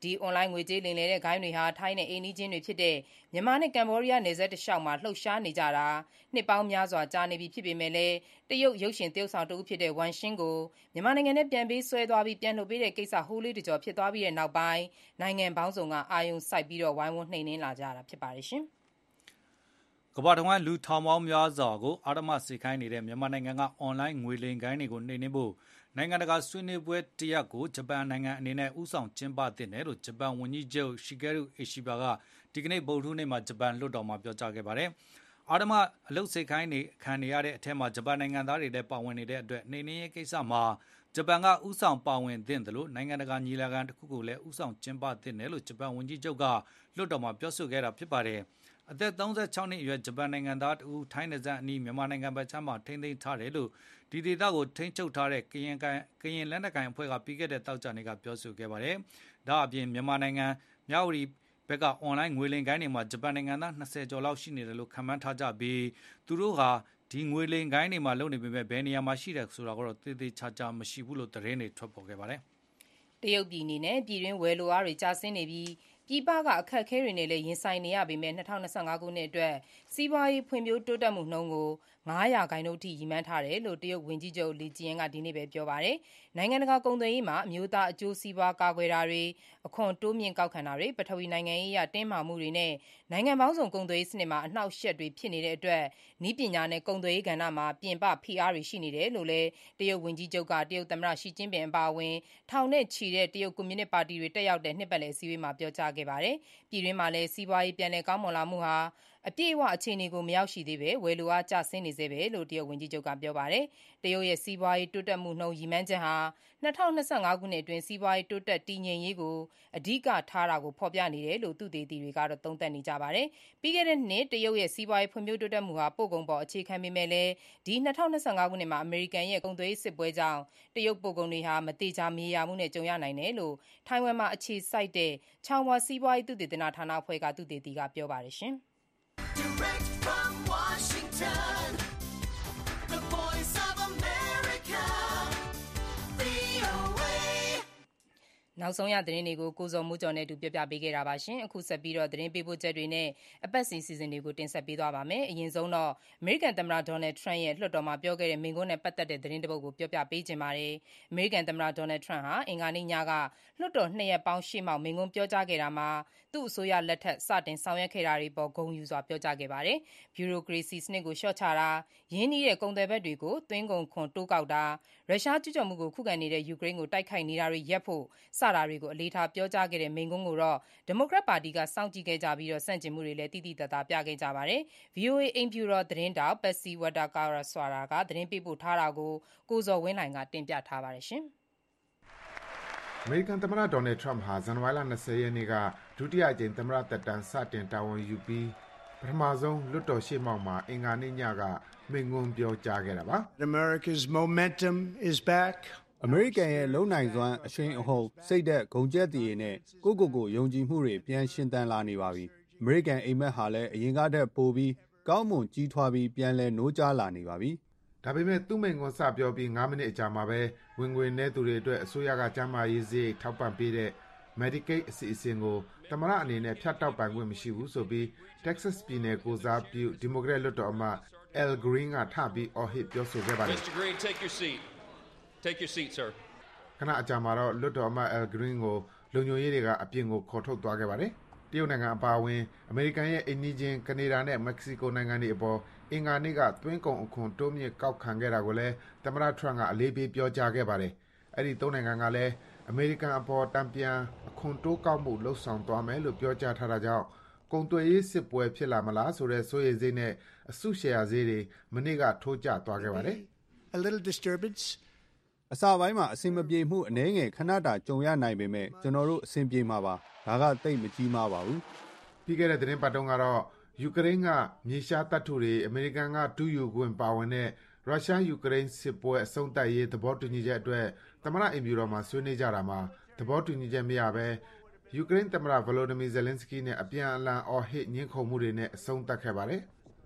ဒီအွန်လိုင်းငွေကြေးလိမ်လည်တဲ့ဂိုဏ်းတွေဟာထိုင်းနဲ့အိမ်နီးချင်းတွေဖြစ်တဲ့မြန်မာနဲ့ကမ္ဘောဒီးယားနယ်စပ်တစ်လျှောက်မှာလှုပ်ရှားနေကြတာနှစ်ပေါင်းများစွာကြာနေပြီဖြစ်ပေမဲ့လည်းတရုတ်ရုပ်ရှင်သရုပ်ဆောင်တဦးဖြစ်တဲ့ဝမ်ရှင်းကိုမြန်မာနိုင်ငံနဲ့ပြန်ပေးဆွဲသွားပြီးပြန်လှုပ်ပေးတဲ့ကိစ္စဟိုးလေးတကြောဖြစ်သွားပြီးတဲ့နောက်ပိုင်းနိုင်ငံပေါင်းစုံကအာရုံစိုက်ပြီးတော့ဝိုင်းဝန်းနှိမ်နင်းလာကြတာဖြစ်ပါတယ်ရှင်ကမ္ဘာတဝန်းလူထောင်ပေါင်းများစွာကိုအာရမစေခိုင်းနေတဲ့မြန်မာနိုင်ငံကအွန်လိုင်းငွေလိမ်ဂိုဏ်းတွေကိုနှိမ်နင်းဖို့နိုင်ငံတကာဆွေးနွေးပွဲတရက်ကိုဂျပန်နိုင်ငံအနေနဲ့ဥဆောင်ကျင်းပသင့်တယ်လို့ဂျပန်ဝန်ကြီးချုပ်ရှီဂဲရုအေရှိဘာကဒီကနေ့ဗုဒ္ဓဟူးနေ့မှာဂျပန်လွှတ်တော်မှာပြောကြားခဲ့ပါတယ်။အာရမအလုတ်စေခိုင်းနေခံနေရတဲ့အထက်မှာဂျပန်နိုင်ငံသားတွေလည်းပါဝင်နေတဲ့အတွက်နှိမ်နင်းရေးကိစ္စမှာဂျပန်ကဥဆောင်ပါဝင်သင့်တယ်လို့နိုင်ငံတကာညီလာခံတစ်ခုကိုလည်းဥဆောင်ကျင်းပသင့်တယ်လို့ဂျပန်ဝန်ကြီးချုပ်ကလွှတ်တော်မှာပြောဆိုခဲ့တာဖြစ်ပါတယ်။အသက်သုံးဆယ့်ခြောက်နှစ်အရွယ်ဂျပန်နိုင်ငံသားတူထိုင်းနယ်စပ်အနီးမြန်မာနိုင်ငံဘက်ခြမ်းမှာထိန်းသိမ်းထားတယ်လို့ဒီဒေသကိုထိန်းချုပ်ထားတဲ့ကရင်ကကရင်လက်နက်ကိုင်အဖွဲ့ကပြီးခဲ့တဲ့တောက်ကြနေကပြောဆိုခဲ့ပါတယ်။ဒါအပြင်မြန်မာနိုင်ငံမြဝတီဘက်ကအွန်လိုင်းငွေလိမ်ကိုင်းတွေမှာဂျပန်နိုင်ငံသားနှစ်ဆယ်ကျော်လောက်ရှိနေတယ်လို့ခန့်မှန်းထားကြပြီးသူတို့ဟာဒီငွေလိမ်ကိုင်းတွေမှာလုပ်နေပေမဲ့ဘယ်နေရာမှာရှိတယ်ဆိုတာကတော့သေသေးချာချာမရှိဘူးလို့သတင်းတွေထွက်ပေါ်ခဲ့ပါတယ်။တရုတ်ပြည်အနေနဲ့ပြည်တွင်းဝယ်လိုအားတွေကျဆင်းနေပြီးပြည်ပကအခက်အခဲတွေနဲ့လည်းရင်ဆိုင်နေရပေမဲ့၂၀၂၅ခုနှစ်အတွက်စီးပွားရေးဖွံ့ဖြိုးတိုးတက်မှုနှုန်းကို၅ရာခိုင်နှုန်းအထိရည်မှန်းထားတယ်လို့တရုတ်ဝန်ကြီးချုပ်လီဂျီယန်ကဒီနေ့ပဲပြောပါတယ်။နိုင်ငံတကာကုန်သွယ်ရေးမှာအမျိုးသားအကျိုးစီးပွားကာကွယ်တာတွေအခွန်တိုးမြင့်ကောက်ခံတာတွေပထဝီနိုင်ငံရေးအရတင်းမာမှုတွေနဲ့နိုင်ငံပေါင်းစုံကုန်သွယ်ရေးစနစ်မှာအနှောက်အယှက်တွေဖြစ်နေတဲ့အတွက်နည်းပညာနဲ့ကုန်သွယ်ရေးကဏ္ဍမှာပြင်ပဖိအားတွေရှိနေတယ်လို့လည်းတရုတ်ဝန်ကြီးချုပ်ကတရုတ်သမ္မတရှီကျင်းပင်အပါအဝင်ထောင်နဲ့ချီတဲ့တရုတ်ကွန်မြူနစ်ပါတီတွေတက်ရောက်တဲ့နှစ်ပတ်လည်အစည်းအဝေးမှာပြောကြားခဲ့ပါတယ်။ပြည်တွင်းမှာလည်းစီးပွားရေးပြန်လည်ကောင်းမွန်လာမှုဟာအပြည့်အဝအခြေအနေကိုမရောက်ရှိသေးပဲဝယ်လိုအားကျဆင်းနေသေးပဲလို့တရုတ်ဝန်ကြီးချုပ်ကပြောပါတယ်။တရုတ်ရဲ့စီးပွားရေးတိုးတက်မှုနှုန်းရည်မှန်းချက်ဟာ၂၀၂၅ခုနှစ်အတွင်းစီးပွားရေးတိုးတက်တည်ငြိမ်ရေးကိုအဓိကထားတာကိုဖော်ပြနေတယ်လို့သုတေသီတွေကတော့သုံးသပ်နေကြပါတယ်။ပြီးခဲ့တဲ့နှစ်တရုတ်ရဲ့စီးပွားရေးဖွံ့ဖြိုးတိုးတက်မှုဟာပို့ကုန်ပေါ်အခြေခံပေမဲ့လည်းဒီ၂၀၂၅ခုနှစ်မှာအမေရိကန်ရဲ့ကုန်သွယ်ရေးစစ်ပွဲကြောင့်တရုတ်ပို့ကုန်တွေဟာမတေချာမြေယာမှုနဲ့ကြုံရနိုင်တယ်လို့ထိုင်ဝမ်မှာအခြေစိုက်တဲ့ချောင်ဝါစီးပွားရေးသုတေသနဌာနအဖွဲ့ကသုတေသီကပြောပါတယ်ရှင်။ Direct from Washington, the voice of America, ဗွီအိုအေ နောက်ဆုံးရသတင်းတွေကိုကိုဇော်မိုးကျော်နဲ့အတူပြောပြပေးခဲ့တာပါရှင်အခုဆက်ပြီးတော့သတင်းပေးပို့ချက်တွေနဲ့အပတ်စဉ်စီစဉ်တွေကိုတင်ဆက်ပေးသွားပါမယ်အရင်ဆုံးတော့အမေရိကန်သမ္မတဒေါ်နယ်ထရန့်ရဲ့လွှတ်တော်မှာပြောခဲ့တဲ့မိန့်ခွန်းနဲ့ပတ်သက်တဲ့သတင်းတစ်ပုဒ်ကိုပြောပြပေးခြင်းပါတယ်အမေရိကန်သမ္မတဒေါ်နယ်ထရန့်ဟာအင်္ဂါနေ့ညကလွှတ်တော်နှစ်ရက်ပေါင်းရှေ့မှောက်မိန့်ခွန်းပြောကြားခဲ့တာမှာသူ့အစိုးရလက်ထက်စတင်ဆောင်ရွက်ခဲ့တာတွေပေါ်ဂုဏ်ယူစွာပြောကြားခဲ့ပါတယ်ဗျူရိုကရေစီစနစ်ကိုလျှော့ချတာရင်းနှီးတဲ့ကုန်သွယ်ဘက်တွေကိုသွင်းကုန်ခွန်တိုးကောက်တာရုရှားကျူးကျော်မှုကိုခုခံနေတဲ့ယူကရိန်းကိုတိုက်ခိုက်နေတာတွေရပ်ဖို့စတာတွေကိုအလေးထားပြောကြားခဲ့တဲ့မိန့်ခွန်းကိုတော့ဒီမိုကရက်ပါတီကစောင့်ကြည့်ခဲ့ကြပြီးတော့စန့်ကျင်မှုတွေလည်းတိတိတသားပြခဲ့ကြပါတယ်။ ဗွီအိုအေ အိမ်ဖြူတော်သတင်းတောက်ပက်စီဝတ်တာကာရာဆွာရာကသတင်းပေးပို့ထားတာကိုကိုဇော်ဝင်းလှိုင်ကတင်ပြထားပါတယ်ရှင်။အမေရိကန်သမ္မတဒေါ်နယ်ထရမ့်ဟာဇန်နဝါရီလ၂၀ရက်နေ့ကဒုတိယအကြိမ်သမ္မတသက်တမ်းစတင်တာဝန်ယူပြီးပထမဆုံးလွှတ်တော်ရှေ့မှောက်မှာအင်္ဂါနေ့ညကမိန့်ခွန်းပြောကြားခဲ့တာပါ။ America's momentum is back. အမေရိကန်ရဲ့လုံနိုင်စွမ်းအရှိန်အဟုန်စိတ်သက်ဂုဏ်ကျက်တည်နဲ့ကိုကိုကိုယုံကြည်မှုတွေပြန်ရှင်သန်လာနေပါပြီ။အမေရိကန်အိမ်မက်ဟာလည်းအရင်ကတည်းကပိုပြီးကောင်းမွန်ကြီးထွားပြီးပြန်လဲနိုးကြားလာနေပါပြီ။ဒါပေမဲ့သူ့မိန့်ခွန်းစပြောပြီး၅မိနစ်အကြာမှာပဲဝင်ငွေနည်းသူတွေအတွက်အစိုးရကကျန်းမာရေးစရိတ်ထောက်ပံ့ပေးတဲ့ Medicaid အစီအစဉ်ကိုသမ္မတအနေနဲ့ဖြတ်တောက်ပိုင်ခွင့်မရှိဘူးဆိုပြီး Texas ပြည်နယ်ကိုစားပြုဒီမိုကရက်လွှတ်တော်အမတ် Al Green ကထပြီးအော်ဟစ်ပြောဆိုခဲ့ပါတယ်။ Mister Green, take your seat. Take your seat, sir. ခဏအကြာမှာတော့လွှတ်တော်အမတ် Al Green ကိုလုံခြုံရေးတွေကအပြင်ကိုခေါ်ထုတ်သွားခဲ့ပါတယ်။တရုတ်နိုင်ငံအပါအဝင်အမေရိကန်ရဲ့အိမ်နီးချင်းကနေဒါနဲ့မက္ကဆီကိုနိုင်ငံတွေအပေါ်အင်္ဂါနေ့ကသွင်းကုန်အခွန်တိုးမြင့်ကောက်ခံခဲ့တာကိုလည်းသမ္မတထရန့်ကအလေးပေးပြောကြားခဲ့ပါတယ်။အဲဒီသုံးနိုင်ငံကလည်းအမေရိကန်အပေါ်တံပြန်အခွန်တိုးကောက်မှုလှုပ်ဆောင်သွားမယ်လို့ပြောကြားထားတာကြောင့်ကုန်သွယ်ရေးစစ်ပွဲဖြစ်လာမလားဆိုတဲ့စိုးရိမ်စိတ်နဲ့အစုရှယ်ယာဈေးတွေမနေ့ကထိုးကျသွားခဲ့ပါတယ်။ A little disturbance. အစပိုင်းမှာအဆင်မပြေမှုအနည်းငယ်ခဏတာကြုံရနိုင်ပေမဲ့ကျွန်တော်တို့အဆင်ပြေမှာပါဒါကသိပ်မကြီးမားပါဘူးပြီးခဲ့တဲ့သတင်းပတ်တုန်းကတော့ယူကရိန်းကမြေရှားတပ်ထုတွေအမေရိကန်ကတူးယူခွင့်ပါဝင်တဲ့ရုရှားယူကရိန်းစစ်ပွဲအဆုံးသတ်ရေးသဘောတူညီချက်အတွက်သမ္မတအိမ်ဖြူတော်မှာဆွေးနွေးကြတာမှာသဘောတူညီချက်မရဘဲယူကရိန်းသမ္မတဗလိုဒီမီဇယ်လင်းစကီနဲ့အပြန်အလှန်အော်ဟစ်ညှင်းခုန်မှုတွေနဲ့အဆုံးသတ်ခဲ့ပါတယ်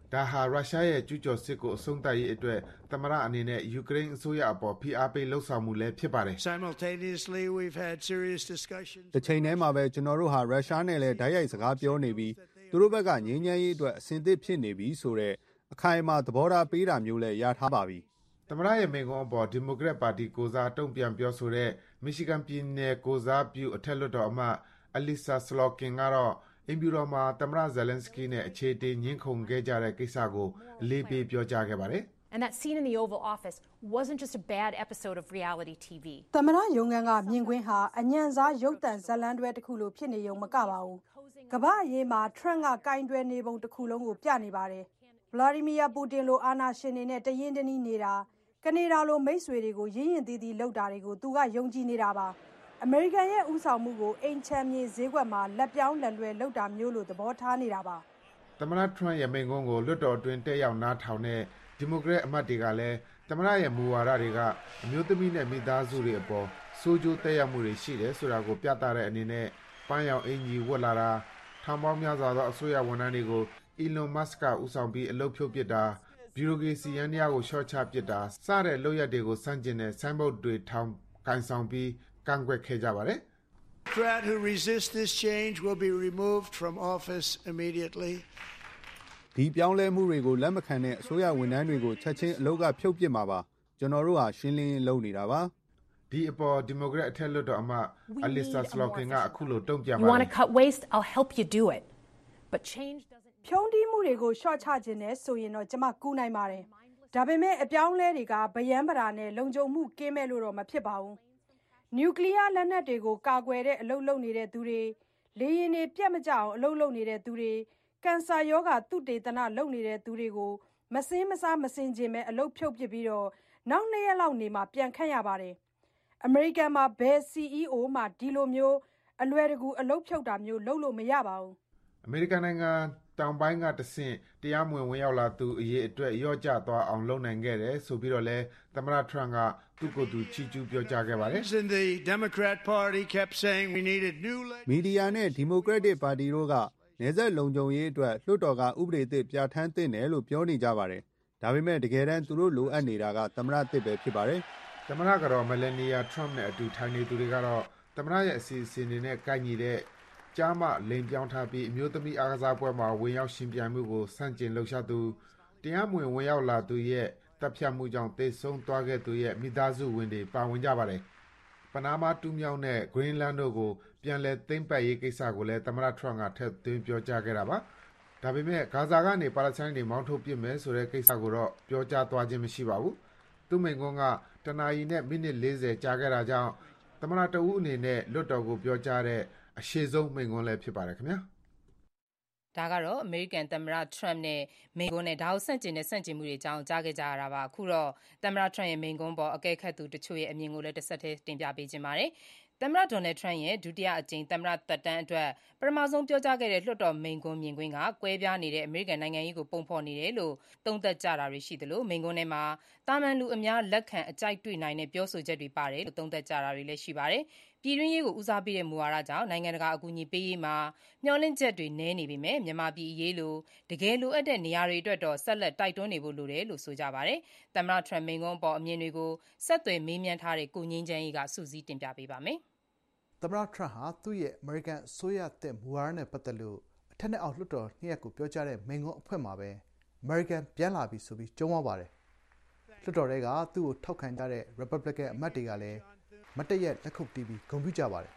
ဒါဟာရုရှားရဲ့ကျူးကျော်စစ်ကိုအဆုံးသတ်ရေးအတွက်သမ္မတအနေနဲ့ယူကရိန်းအစိုးရအပေါ်ဖိအားပေးလှုံ့ဆော်မှုလည်းဖြစ်ပါတယ် Simultaneously, we've had serious discussions. တစ်ချိန်တည်းမှာပဲကျွန်တော်တို့ဟာရုရှားနဲ့လည်းဓာတ်ရိုက်စကားပြောနေပြီးသူတို့ဘက်ကငြိမ်းချမ်းရေးအတွက်အဆင်သင့်ဖြစ်နေပြီဆိုတဲ့အခိုင်အမာသဘောထားပေးတာမျိုးလည်းရထားပါပြီသမ္မတရဲ့မိန့်ခွန်းအပေါ်ဒီမိုကရက်ပါတီကိုစားတုံ့ပြန်ပြောဆိုတဲ့မီရှီဂန်ပြည်နယ်ကိုစားပြုအထက်လွှတ်တော်အမတ်အလီဆာစလော့ကင်ကတော့အင်ဖြူတော်မှာသမ္မတဇယ်လန်စကီနဲ့အခြေအတင်ညှင်းခုန်ခဲ့ကြတဲ့ကိစ္စကိုအလေးပေးပြောကြားခဲ့ပါတယ် And that scene in the Oval Office wasn't just a bad episode of reality T V. သမ္မတရုံးခန်းကမြင်ကွင်းဟာအညံစားရုပ်သံဇာတ်လမ်းတွဲတစ်ခုလိုဖြစ်နေုံမကပါဘူး။ကမ္ဘာအရေးမှာ Trump ကကင်တွယ်နေပုံတစ်ခုလုံးကိုပြနေပါတယ်။ Vladimir Putin လိုအာဏာရှင်တွေနဲ့တရင်တနည်းနေတာကနေဒါလိုမိတ်ဆွေတွေကိုရင်းရင်သီးသီးလှုပ်တာတွေကိုသူကယုံကြည်နေတာပါ။ အမေရိကန်ရဲ့ဥဆောင်မှုကိုအိမ်ချမ်းမြေဈေးကွက်မှာလက်ပြောင်းလက်လွဲလှုပ်တာမျိုးလိုသဘောထားနေတာပါ။သမ္မတ Trump ရဲ့မိန့်ခွန်းကိုလွှတ်တော်အတွင်းတက်ရောက်နားထောင်တဲ့ဒီမိုကရက်အမတ်တွေကလည်းသမ္မတရဲ့မူဝါဒတွေကအမျိုးသမီးနဲ့မိသားစုတွေအပေါ်စိုးကျိုးသက်ရောက်မှုတွေရှိတယ်ဆိုတာကိုပြသတဲ့အနေနဲ့ပန်းရောင်အင်ကြီးဝတ်လာတာထောင်ပေါင်းများစွာသောအစိုးရဝန်ထမ်းတွေကို Elon Musk ကဦးဆောင်ပြီးအလုပ်ဖြုတ်ပစ်တာဘီရိုကရေစီယန္တရားကိုရှော့ချပစ်တာစတဲ့လုပ်ရက်တွေကိုစန့်ကျင်တဲ့ဆိုင်းဘုတ်တွေထောင်ကန်ဆောင်ပြီးကန့်ကွက်ခဲ့ကြပါတယ်။ Democrat who resist this change will be removed from office immediately. ဒီပြောင်းလဲမှုတွေကိုလက်မခံတဲ့အစိုးရဝန်ထမ်းတွေကိုချက်ချင်းအလုပ်ကဖြုတ်ပစ်မှာပါကျွန်တော်တို့ဟာရှင်းလင်းလုပ်နေတာပါဒီအပေါ်ဒီမိုကရက်အထက်လွှတ်တော်အမတ်အလီဆာစလော့ကင်ကအခုလိုတုံ့ပြန်ပါတယ် You want to cut waste? I'll help you do it. But change doesn't ဖြုံးတီးမှုတွေကိုရှော့ချခြင်းနဲ့ဆိုရင်တော့ကျွန်မကူနိုင်ပါတယ်ဒါပေမဲ့အပြောင်းလဲတွေကဗယံပရာနဲ့လုံခြုံမှုကင်းမဲ့လို့တော့မဖြစ်ပါဘူးနျူကလ িয়ার လက်နက်တွေကိုကာကွယ်တဲ့အလုပ်လုပ်နေတဲ့သူတွေလေယာဉ်တွေပြတ်မကျအောင်အလုပ်လုပ်နေတဲ့သူတွေကင်ဆာရောဂါသုတေသနလုပ်နေတဲ့သူတွေကိုမစင်းမစားမစင်ကျင်မဲ့အလုပ်ဖြုတ်ပစ်ပြီးတော့နောက်နှစ်ရက်လောက်နေမှပြန်ခန့်ရပါတယ်အမေရိကန်မှာဘယ် စီ အီ အို မှဒီလိုမျိုးအလွယ်တကူအလုပ်ဖြုတ်တာမျိုးလုပ်လို့မရပါဘူးအမေရိကန်နိုင်ငံတောင်ပိုင်းကတဆင့်တရားမဝင်ဝင်ရောက်လာသူအရေးအတွက်ရော့ကျသွားအောင်လုပ်နိုင်ခဲ့တယ်ဆိုပြီးတော့လဲသမ္မတ Trump ကသူ့ကိုယ်သူချီးကျူးပြောကြားခဲ့ပါတယ် The Democrat Party kept saying we needed new မီဒီယာနဲ့ဒီမိုကရက်တစ်ပါတီတို့ကနယ်စပ်လုံခြုံရေးအတွက်လွှတ်တော်ကဥပဒေသစ်ပြဋ္ဌာန်းသင့်တယ်လို့ပြောနေကြပါတယ်ဒါပေမဲ့တကယ်တမ်းသူတို့လိုအပ်နေတာကသမ္မတသစ်ပဲဖြစ်ပါတယ်သမ္မတကတော့ Melania Trump နဲ့အတူထိုင်နေသူတွေကတော့သမ္မတရဲ့အစီအစဉ်တွေနဲ့ကိုက်ညီတဲ့ကြားမလိန်ပြောင်းထားပြီးအမျိုးသမီးအားကစားပွဲမှာဝင်ရောက်ရှင်ပြိုင်မှုကိုစန့်ကျင်လှုပ်ရှားသူတရားမဝင်ဝင်ရောက်လာသူရဲ့တပ်ဖြတ်မှုကြောင့်သေဆုံးသွားခဲ့သူရဲ့မိသားစုဝင်တွေပါဝင်ကြပါတယ်ပနားမားတူးမြောင်းနဲ့ Greenland တို့ကိုပြန်လည်သိမ်းပိုက်ရေးကိစ္စကိုလည်းသမ္မတ Trump ကထည့်သွင်းပြောကြားခဲ့တာပါဒါပေမဲ့ဂါဇာကနေပါလက်စတိုင်းတွေမောင်းထုတ်ပစ်မယ်ဆိုတဲ့ကိစ္စကိုတော့ပြောကြားသွားခြင်းမရှိပါဘူးသူ့မိန့်ခွန်းကတနာရီနဲ့မိနစ်လေးဆယ်ကြာခဲ့တာကြောင့်သမ္မတတဦးအနေနဲ့လွတ်တော်ကိုပြောကြားတဲ့အရှိဆုံးမိန့်ခွန်းလည်းဖြစ်ပါတယ်ခင်ဗျာဒါကတော့အမေရိကန်သမ္မတ Trump နဲ့မိန့်ခွန်းနဲ့ဒါကိုဆန့်ကျင်တဲ့ဆန့်ကျင်မှုတွေအကြောင်းကြားခဲ့ကြရတာပါအခုတော့သမ္မတ Trump ရဲ့မိန့်ခွန်းပေါ်အကဲခတ်သူတချို့ရဲ့အမြင်ကိုလည်းတစ်ဆက်တည်းတင်ပြပေးခြင်းပါတယ်သမ္မတ Donald Trump ရဲ့ဒုတိယအကြိမ်သမ္မတသက်တမ်းအတွက်ပထမဆုံးပြောကြားခဲ့တဲ့လွှတ်တော်မိန့်ခွန်းမြင်ကွင်းကကွဲပြားနေတဲ့အမေရိကန်နိုင်ငံရေးကိုပုံဖော်နေတယ်လို့သုံးသပ်ကြတာတွေရှိသလိုမိန့်ခွန်းထဲမှာတာမန်လူအများလက်ခံအကြိုက်တွေ့နိုင်တဲ့ပြောဆိုချက်တွေပါတယ်လို့သုံးသပ်ကြတာတွေလည်းရှိပါတယ်ပြည်တွင်းရေးကိုဦးစားပေးတဲ့မူဝါဒကြောင့်နိုင်ငံတကာအကူအညီပေးရေးမှာမျှော်လင့်ချက်တွေနည်းနေပေမဲ့မြန်မာပြည်အရေးလိုတကယ်လိုအပ်တဲ့နေရာတွေအတွက်တော့ဆက်လက်တိုက်တွန်းနေဖို့လိုတယ်လို့ဆိုကြပါတယ်သမ္မတ Trump မိန့်ခွန်းပေါ်အမြင်တွေကိုဆက်သွယ်မေးမြန်းထားတဲ့ကိုငင်းချမ်းကြီးကစုစည်းတင်ပြပေးပါမယ်သမ္မတ Trump ဟာသူ့ရဲ့ American အစိုးရသစ်မူဝါဒနဲ့ပတ်သက်လို့အထက်နဲ့အောက်လွှတ်တော်နှစ်ရပ်ကိုပြောကြားတဲ့မိန့်ခွန်းအဖွင့်မှာပဲ American ပြန်လာပြီဆိုပြီးကြုံရပါတယ်လွှတ်တော်တွေကသူ့ကိုထောက်ခံကြတဲ့ Republican အမတ်တွေကလည်းမတ်တရက်လက်ခုပ်တီးပြီးဂုဏ်ပြုကြပါတယ်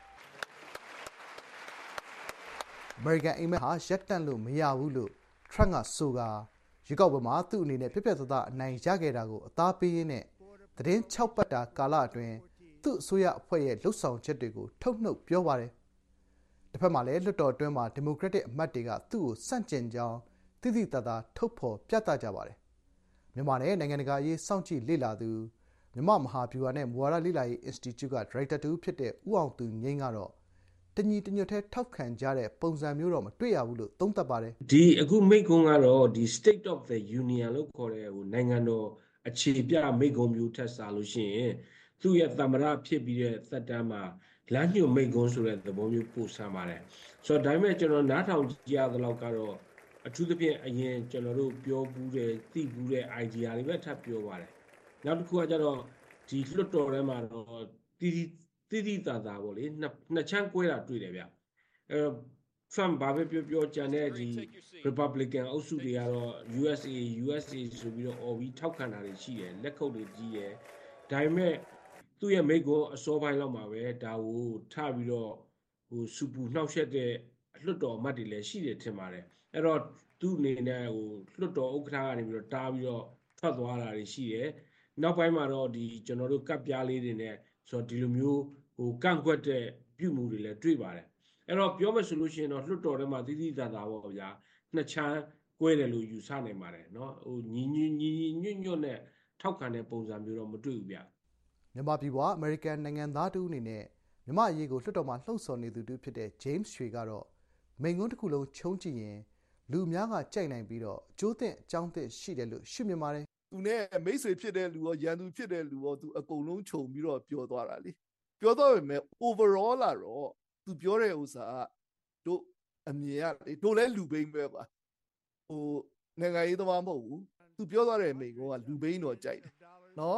American အိမ်မက်ဟာရပ်တန့်လို့မရဘူးလို့ Trump ကဆိုကာရွေးကောက်ပွဲမှာသူ့အနေနဲ့ပြပြသသားအနိုင်ရခဲ့တာကိုအသားပေးရင်းနဲ့သတင်းခြောက်ပတ်တာကာလအတွင်းသူ့အစိုးရအဖွဲ့ရဲ့လှုပ်ဆောင်ချက်တွေကိုထုတ်နှုတ်ပြောပါတယ်တစ်ဖက်မှာလည်းလွှတ်တော်အတွင်းမှာဒီမိုကရက်တစ်အမတ်တွေကသူ့ကိုစန့်ကျင်ကြောင်းသိသိသာသာထုတ်ဖော်ပြသကြပါတယ်မြန်မာနဲ့နိုင်ငံတကာအရေးစောင့်ကြည့်လေ့လာသူမြန်မာမဟာဗျူဟာနဲ့မူဝါဒလေ့လာရေး Institute က Director တူဖြစ်တဲ့ဦးအောင်သူငိမ့်ကတော့တညီတညွတ်ထဲထောက်ခံကြတဲ့ပုံစံမျိုးတော့မတွေ့ရဘူးလို့သုံးသပ်ပါတယ်ဒီအခုမိန့်ခွန်းကတော့ဒီ State of the Union လို့ခေါ်တဲ့ဟိုနိုင်ငံတော်အခြေပြမိန့်ခွန်းမျိုးထက်စားလို့ရှိရင်သူ့ရဲ့သမ္မတဖြစ်ပြီးတဲ့သက်တမ်းမှာလမ်းညွှန်မိန့်ခွန်းဆိုတဲ့သဘောမျိုးပို့ဆန်းပါတယ်ဆိုတော့ဒါပေမဲ့ကျွန်တော်နားထောင်ကြည့်ရသလောက်ကတော့အထူးသဖြင့်အရင်ကျွန်တော်တို့ပြောဘူးတဲ့သိဘူးတဲ့ idea တွေပဲထပ်ပြောပါတယ်နောက်တစ်ခုကကျတော့ဒီလွတ်တော်ထဲမှာတော့တီတီတီတီတာတာပေါ့လေနှစ်ချမ်းကွဲတာတွေ့တယ်ဗျအဲ Trump ဘာပဲပြောပြောကြံတဲ့ဒီ Republican အုပ်စုတွေကတော့ U S A U S A ဆိုပြီးတော့ အော်ပြီးထောက်ခံတာတွေရှိတယ်လက်ခုပ်တွေကြီးတယ်ဒါပေမဲ့သူ့ရဲ့မိကိုအစောပိုင်းလောက်မှာပဲဒါကိုထပြီးတော့ဟိုစူပူနှောက်ယှက်တဲ့လွတ်တော်အမတ်တွေလည်းရှိတယ်ထင်ပါတယ်အဲ့တော့သူ့အနေနဲ့ဟိုလွတ်တော်ဥက္ကဋ္ဌကနေပြီးတော့တားပြီးတော့ထွက်သွားတာတွေရှိတယ်နောက်ပိုင်းမှာတော့ဒီကျွန်တော်တို့ကပ်ပြားလေးတွေနဲ့ဆိုတော့ဒီလိုမျိုးဟိုကန့်ကွက်တဲ့ပြုမှုတွေလည်းတွေ့ပါတယ်အဲ့တော့ပြောမယ်ဆိုလို့ရှိရင်တော့လွတ်တော်ထဲမှာတိတိတတ်တာပေါ့ဗျာနှစ်ချမ်းကွဲတယ်လို့ယူဆနိုင်ပါတယ်เนาะဟိုညီညီညီညွတ်ညွတ်နဲ့ထောက်ခံတဲ့ပုံစံမျိုးတော့မတွေ့ဘူးဗျမြန်မာပြည်ပွားအမေရိကန်နိုင်ငံသားတူအနေနဲ့မြန်မာအရေးကိုလွှတ်တော်မှာလှုပ်ဆော်နေသူတူဖြစ်တဲ့ James ရွှေကတော့မိန့်ခွန်းတစ်ခုလုံးချုံးကြည့်ရင်လူများကကြိုက်နိုင်ပြီးတော့အကျိုးသင့်အကြောင်းသင့်ရှိတယ်လို့ရှုမြင်ပါတယ်သူနဲ့မိတ်ဆွေဖြစ်တဲ့လူရောရန်သူဖြစ်တဲ့လူရောသူအကုန်လုံးခြုံပြီးတော့ပြောသွားတာလေပြောတော့ပေမဲ့ overall လာတော့သူပြောတဲ့ဥစ္စာတို့အမြင်ရလေတို့လည်းလူဘိန်းပဲပါဟိုနိုင်ငံရေးသမားမဟုတ်ဘူးသူပြောသွားတဲ့မိန့်ကလူဘိန်းတော့ကြိုက်တယ်နော်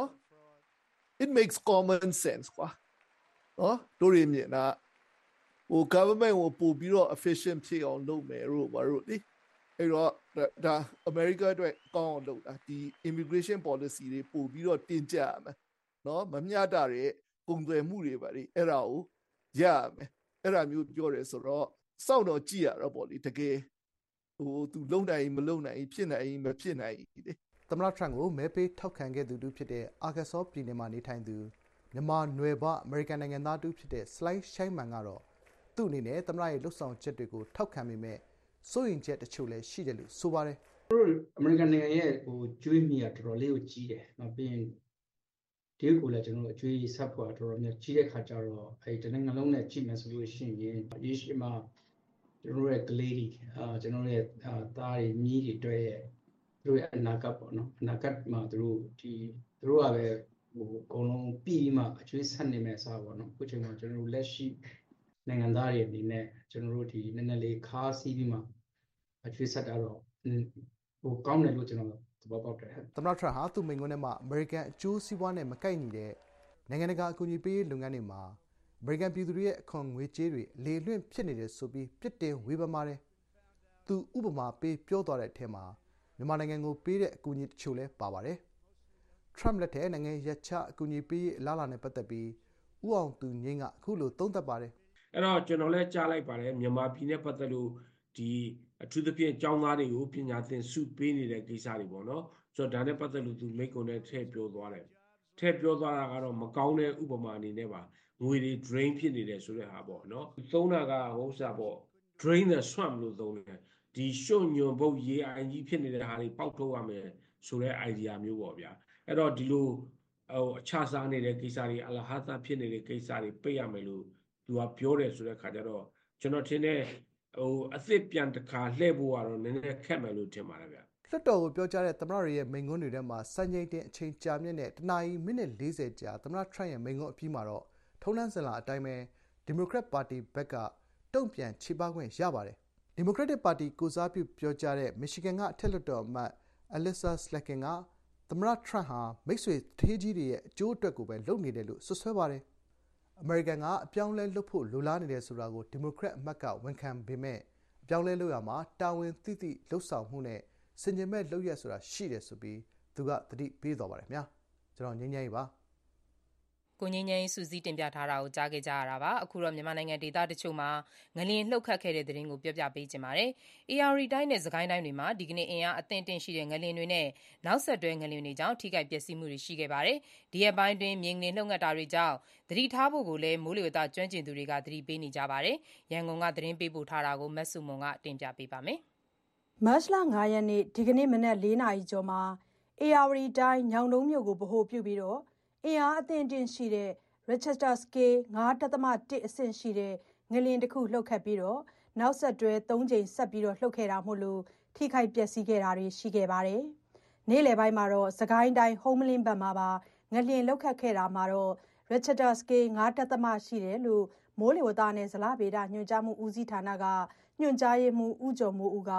it makes common sense ကွာနော်တို့ရမြင်တာဟို government ကိုပို့ပြီးတော့ efficient ဖြစ်အောင်လုပ်မယ်လို့ဘာလို့လေအဲ့တော့ဒါ America အတွက်ကောင်းအောင်လုပ်တာဒီ immigration policy တွေပို့ပြီးတော့တင်ကြရမယ်နော်မမျှတာတဲ့ပုံသွယ်မှုတွေပါလေအဲ့ဒါကိုရရမယ်အဲ့ဒါမျိုးပြောတယ်ဆိုတော့စောင့်တော့ကြည့်ရတော့ပေါ့လေတကယ်ဟိုသူလုံနိုင်မလုံနိုင်ဖြစ်နိုင်မဖြစ်နိုင်လေသမ္မတ Trump ကိုမဲပေးထောက်ခံခဲ့သူတူဖြစ်တဲ့ Arkansas ပြည်နယ်မှာနေထိုင်သူမြန်မာနွယ်ဘအမေရိကန်နိုင်ငံသားတူဖြစ်တဲ့ Sly Shyman ကတော့သူ့အနေနဲ့သမ္မတရဲ့လှုပ်ဆောင်ချက်တွေကိုထောက်ခံပေမဲ့စိုးရိမ်ချက်တချို့လည်းရှိတယ်လို့ဆိုပါတယ်တို့အမေရိကန်နိုင်ငံရဲ့ဟိုကျွေးမိရတော်တော်လေးကိုကြီးတယ်နော်ပြီးရင်ဒီကိုလည်းကျွန်တော်တို့အကျွေးဆက်ဖို့တော်တော်များကြီးတဲ့ခါကျတော့အဲဒီနိုင်ငံလုံးနဲ့ကြည့်မယ်ဆိုလို့ရှိရင်ရေရှည်မှာကျွန်တော်တို့ရဲ့ကလေးတွေအာကျွန်တော်တို့ရဲ့သားတွေမြီးတွေတွေ့ရဲ့တို့ရဲ့အနာဂတ်ပေါ့နော်အနာဂတ်မှာတို့ဒီတို့ကပဲဟိုအကုန်လုံးပြီးမှအကျွေးဆက်နေမယ်စားပေါ့နော်အခုချိန်မှာကျွန်တော်တို့လက်ရှိနိုင်ငံသားတွေအနေနဲ့ကျွန်တော်တို့ဒီနည်းနည်းလေးခါးစီးပြီးမှအကျွေးဆက်တာတော့ဟိုကောင်းတယ်လို့ကျွန်တော်သဘောပေါက်တယ်သမ္မတ Trump ဟာသူ့မိန့်ခွန်းထဲမှာအမေရိကန်အကျိုးစီးပွားနဲ့မကိုက်ညီတဲ့နိုင်ငံတကာအကူအညီပေးလုပ်ငန်းတွေမှာအမေရိကန်ပြည်သူတွေရဲ့အခွန်ငွေကြေးတွေအလေလွင့်ဖြစ်နေတယ်ဆိုပြီးပြစ်တင်ဝေဖန်ပါတယ်သူဥပမာပေးပြောသွားတဲ့အထက်မှာမြန်မာနိုင်ငံကိုပေးတဲ့အကူအညီတချို့လည်းပါပါတယ် Trump လက်ထက်နိုင်ငံရပ်ခြားအကူအညီပေးအလားအလာနဲ့ပတ်သက်ပြီးဥအောင်သူငင်းကအခုလိုသုံးသပ်ပါတယ်အဲ့တော့ကျွန်တော်လည်းကြားလိုက်ပါတယ်မြန်မာပြည်နဲ့ပတ်သက်လို့ဒီအထူးသဖြင့်ကျောင်းသားတွေကိုပညာသင်ဆုပေးနေတဲ့ကိစ္စတွေပေါ့နော်ဆိုတော့ဒါနဲ့ပတ်သက်လို့သူမိတ်ကုံနဲ့ထည့်ပြောသွားတယ်ထည့်ပြောသွားတာကတော့မကောင်းတဲ့ဥပမာအနေနဲ့ပါငွေတွေ drain ဖြစ်နေတယ်ဆိုတဲ့ဟာပေါ့နော်သုံးတာကဟိုဥစ္စာပေါ့ drain the swamp လို့သုံးတယ်ဒီရှုံညွန်ပုတ်ရေအိုင်ကြီးဖြစ်နေတဲ့ဟာတွေပေါက်ထုတ်ရမယ်ဆိုတဲ့ idea မျိုးပေါ့ဗျာအဲ့တော့ဒီလိုဟိုအခြားစားနေတဲ့ကိစ္စတွေအလဟာသဖြစ်နေတဲ့ကိစ္စတွေပိတ်ရမယ်လို့သူကပြောတယ်ဆိုတဲ့ခါကျတော့ကျွန်တော်ထင်တဲ့ဟိုအစ်စ်ပြန်တစ်ခါလှည့်ဖို့ကတော့နည်းနည်းခက်မယ်လို့ထင်ပါတယ်ဗျလွှတ်တော်ကိုပြောကြားတဲ့သမ္မတရဲ့မိန့်ခွန်းတွေထဲမှာစံချိန်တင်အချိန်ကြာမြင့်တဲ့တနာရီမိနစ်လေးဆယ်ကြာသမ္မတ Trump ရဲ့မိန့်ခွန်းအပြီးမှာတော့ထုံးတမ်းစံလာအတိုင်းပဲဒီမိုကရက်ပါတီဘက်ကတုံ့ပြန်ခြေပခွင့်ရပါတယ်ဒီမိုကရက်တစ်ပါတီကိုစားပြုပြောကြားတဲ့မီရှီဂန်ကအထက်လွှတ်တော်အမတ် Elissa Slotkin ကသမ္မတ Trump ဟာမိတ်ဆွေထေးကြီးတွေရဲ့အကျိုးအတွက်ကိုပဲလုပ်နေတယ်လို့ဆွဆွဲပါတယ်အမေရိကန်ကအပြောင်းလဲလုပ်ဖို့လိုလားနေတယ်ဆိုတာကိုဒီမိုကရက်အမတ်ကဝန်ခံပေမဲ့အပြောင်းလဲလုပ်ရမှာတာဝန်သိသိလှုပ်ဆောင်မှုနဲ့စင်ကြယ်မဲ့လုပ်ရဆိုတာရှိတယ်ဆိုပြီးသူကသတိပေးသွားပါတယ်ခင်ဗျာကျွန်တော်ငြိမ်းချမ်းရေးပါကိုငြိမ်းချမ်းရေးစူးစီးတင်ပြထားတာကိုကြားခဲ့ကြရတာပါအခုတော့မြန်မာနိုင်ငံဒေသတချို့မှာငလျင်လှုပ်ခတ်ခဲ့တဲ့သတင်းကိုပြောပြပေးခြင်းပါတယ် A R တိုင်းနဲ့စကိုင်းတိုင်းတွေမှာဒီကနေ့အင်အားအသင့်တင်ရှိတဲ့ငလျင်တွေနဲ့နောက်ဆက်တွဲငလျင်တွေကြောင့်ထိခိုက်ပျက်စီးမှုတွေရှိခဲ့ပါတယ်ဒီရက်ပိုင်းတွင်မြေငလျင်လှုပ်ငတ်တာတွေကြောင့်သတိထားဖို့ကိုလည်းမိုးလေဝသကျွမ်းကျင်သူတွေကသတိပေးနေကြပါတယ်ရန်ကုန်ကသတင်းပေးပို့ထားတာကိုမတ်စုမွန်ကတင်ပြပေးပါမယ်မတ်လ၅ရက်နေ့ဒီကနေ့မနက်၄နာရီကျော်မှာ A R တိုင်းညောင်တုံးမြို့ကိုဗဟိုပြုပြီးတော့အင်အားအသင့်တင်ရှိတဲ့Richter scale ၅.၁ အဆင့်ရှိတဲ့ငလျင်တစ်ခုလှုပ်ခတ်ပြီးတော့နောက်ဆက်တွဲ၃ကြိမ်ဆက်ပြီးတော့လှုပ်ခဲ့တာမို့လို့ထိခိုက်ပျက်စီးခဲ့တာတွေရှိခဲ့ပါတယ်။နေ့လယ်ပိုင်းမှာတော့စကိုင်းတိုင်းဟုံးမလင်းဘက်မှာပါငလျင်လှုပ်ခတ်ခဲ့တာမှာတော့ Richter scale ၅.ရှိတယ်လို့မိုးလေဝသနဲ့ဇလဗေဒညွှန်ကြားမှုဦးစီးဌာနကညွှန်ကြားရေးမှူးဦးကျော်မိုးဦးက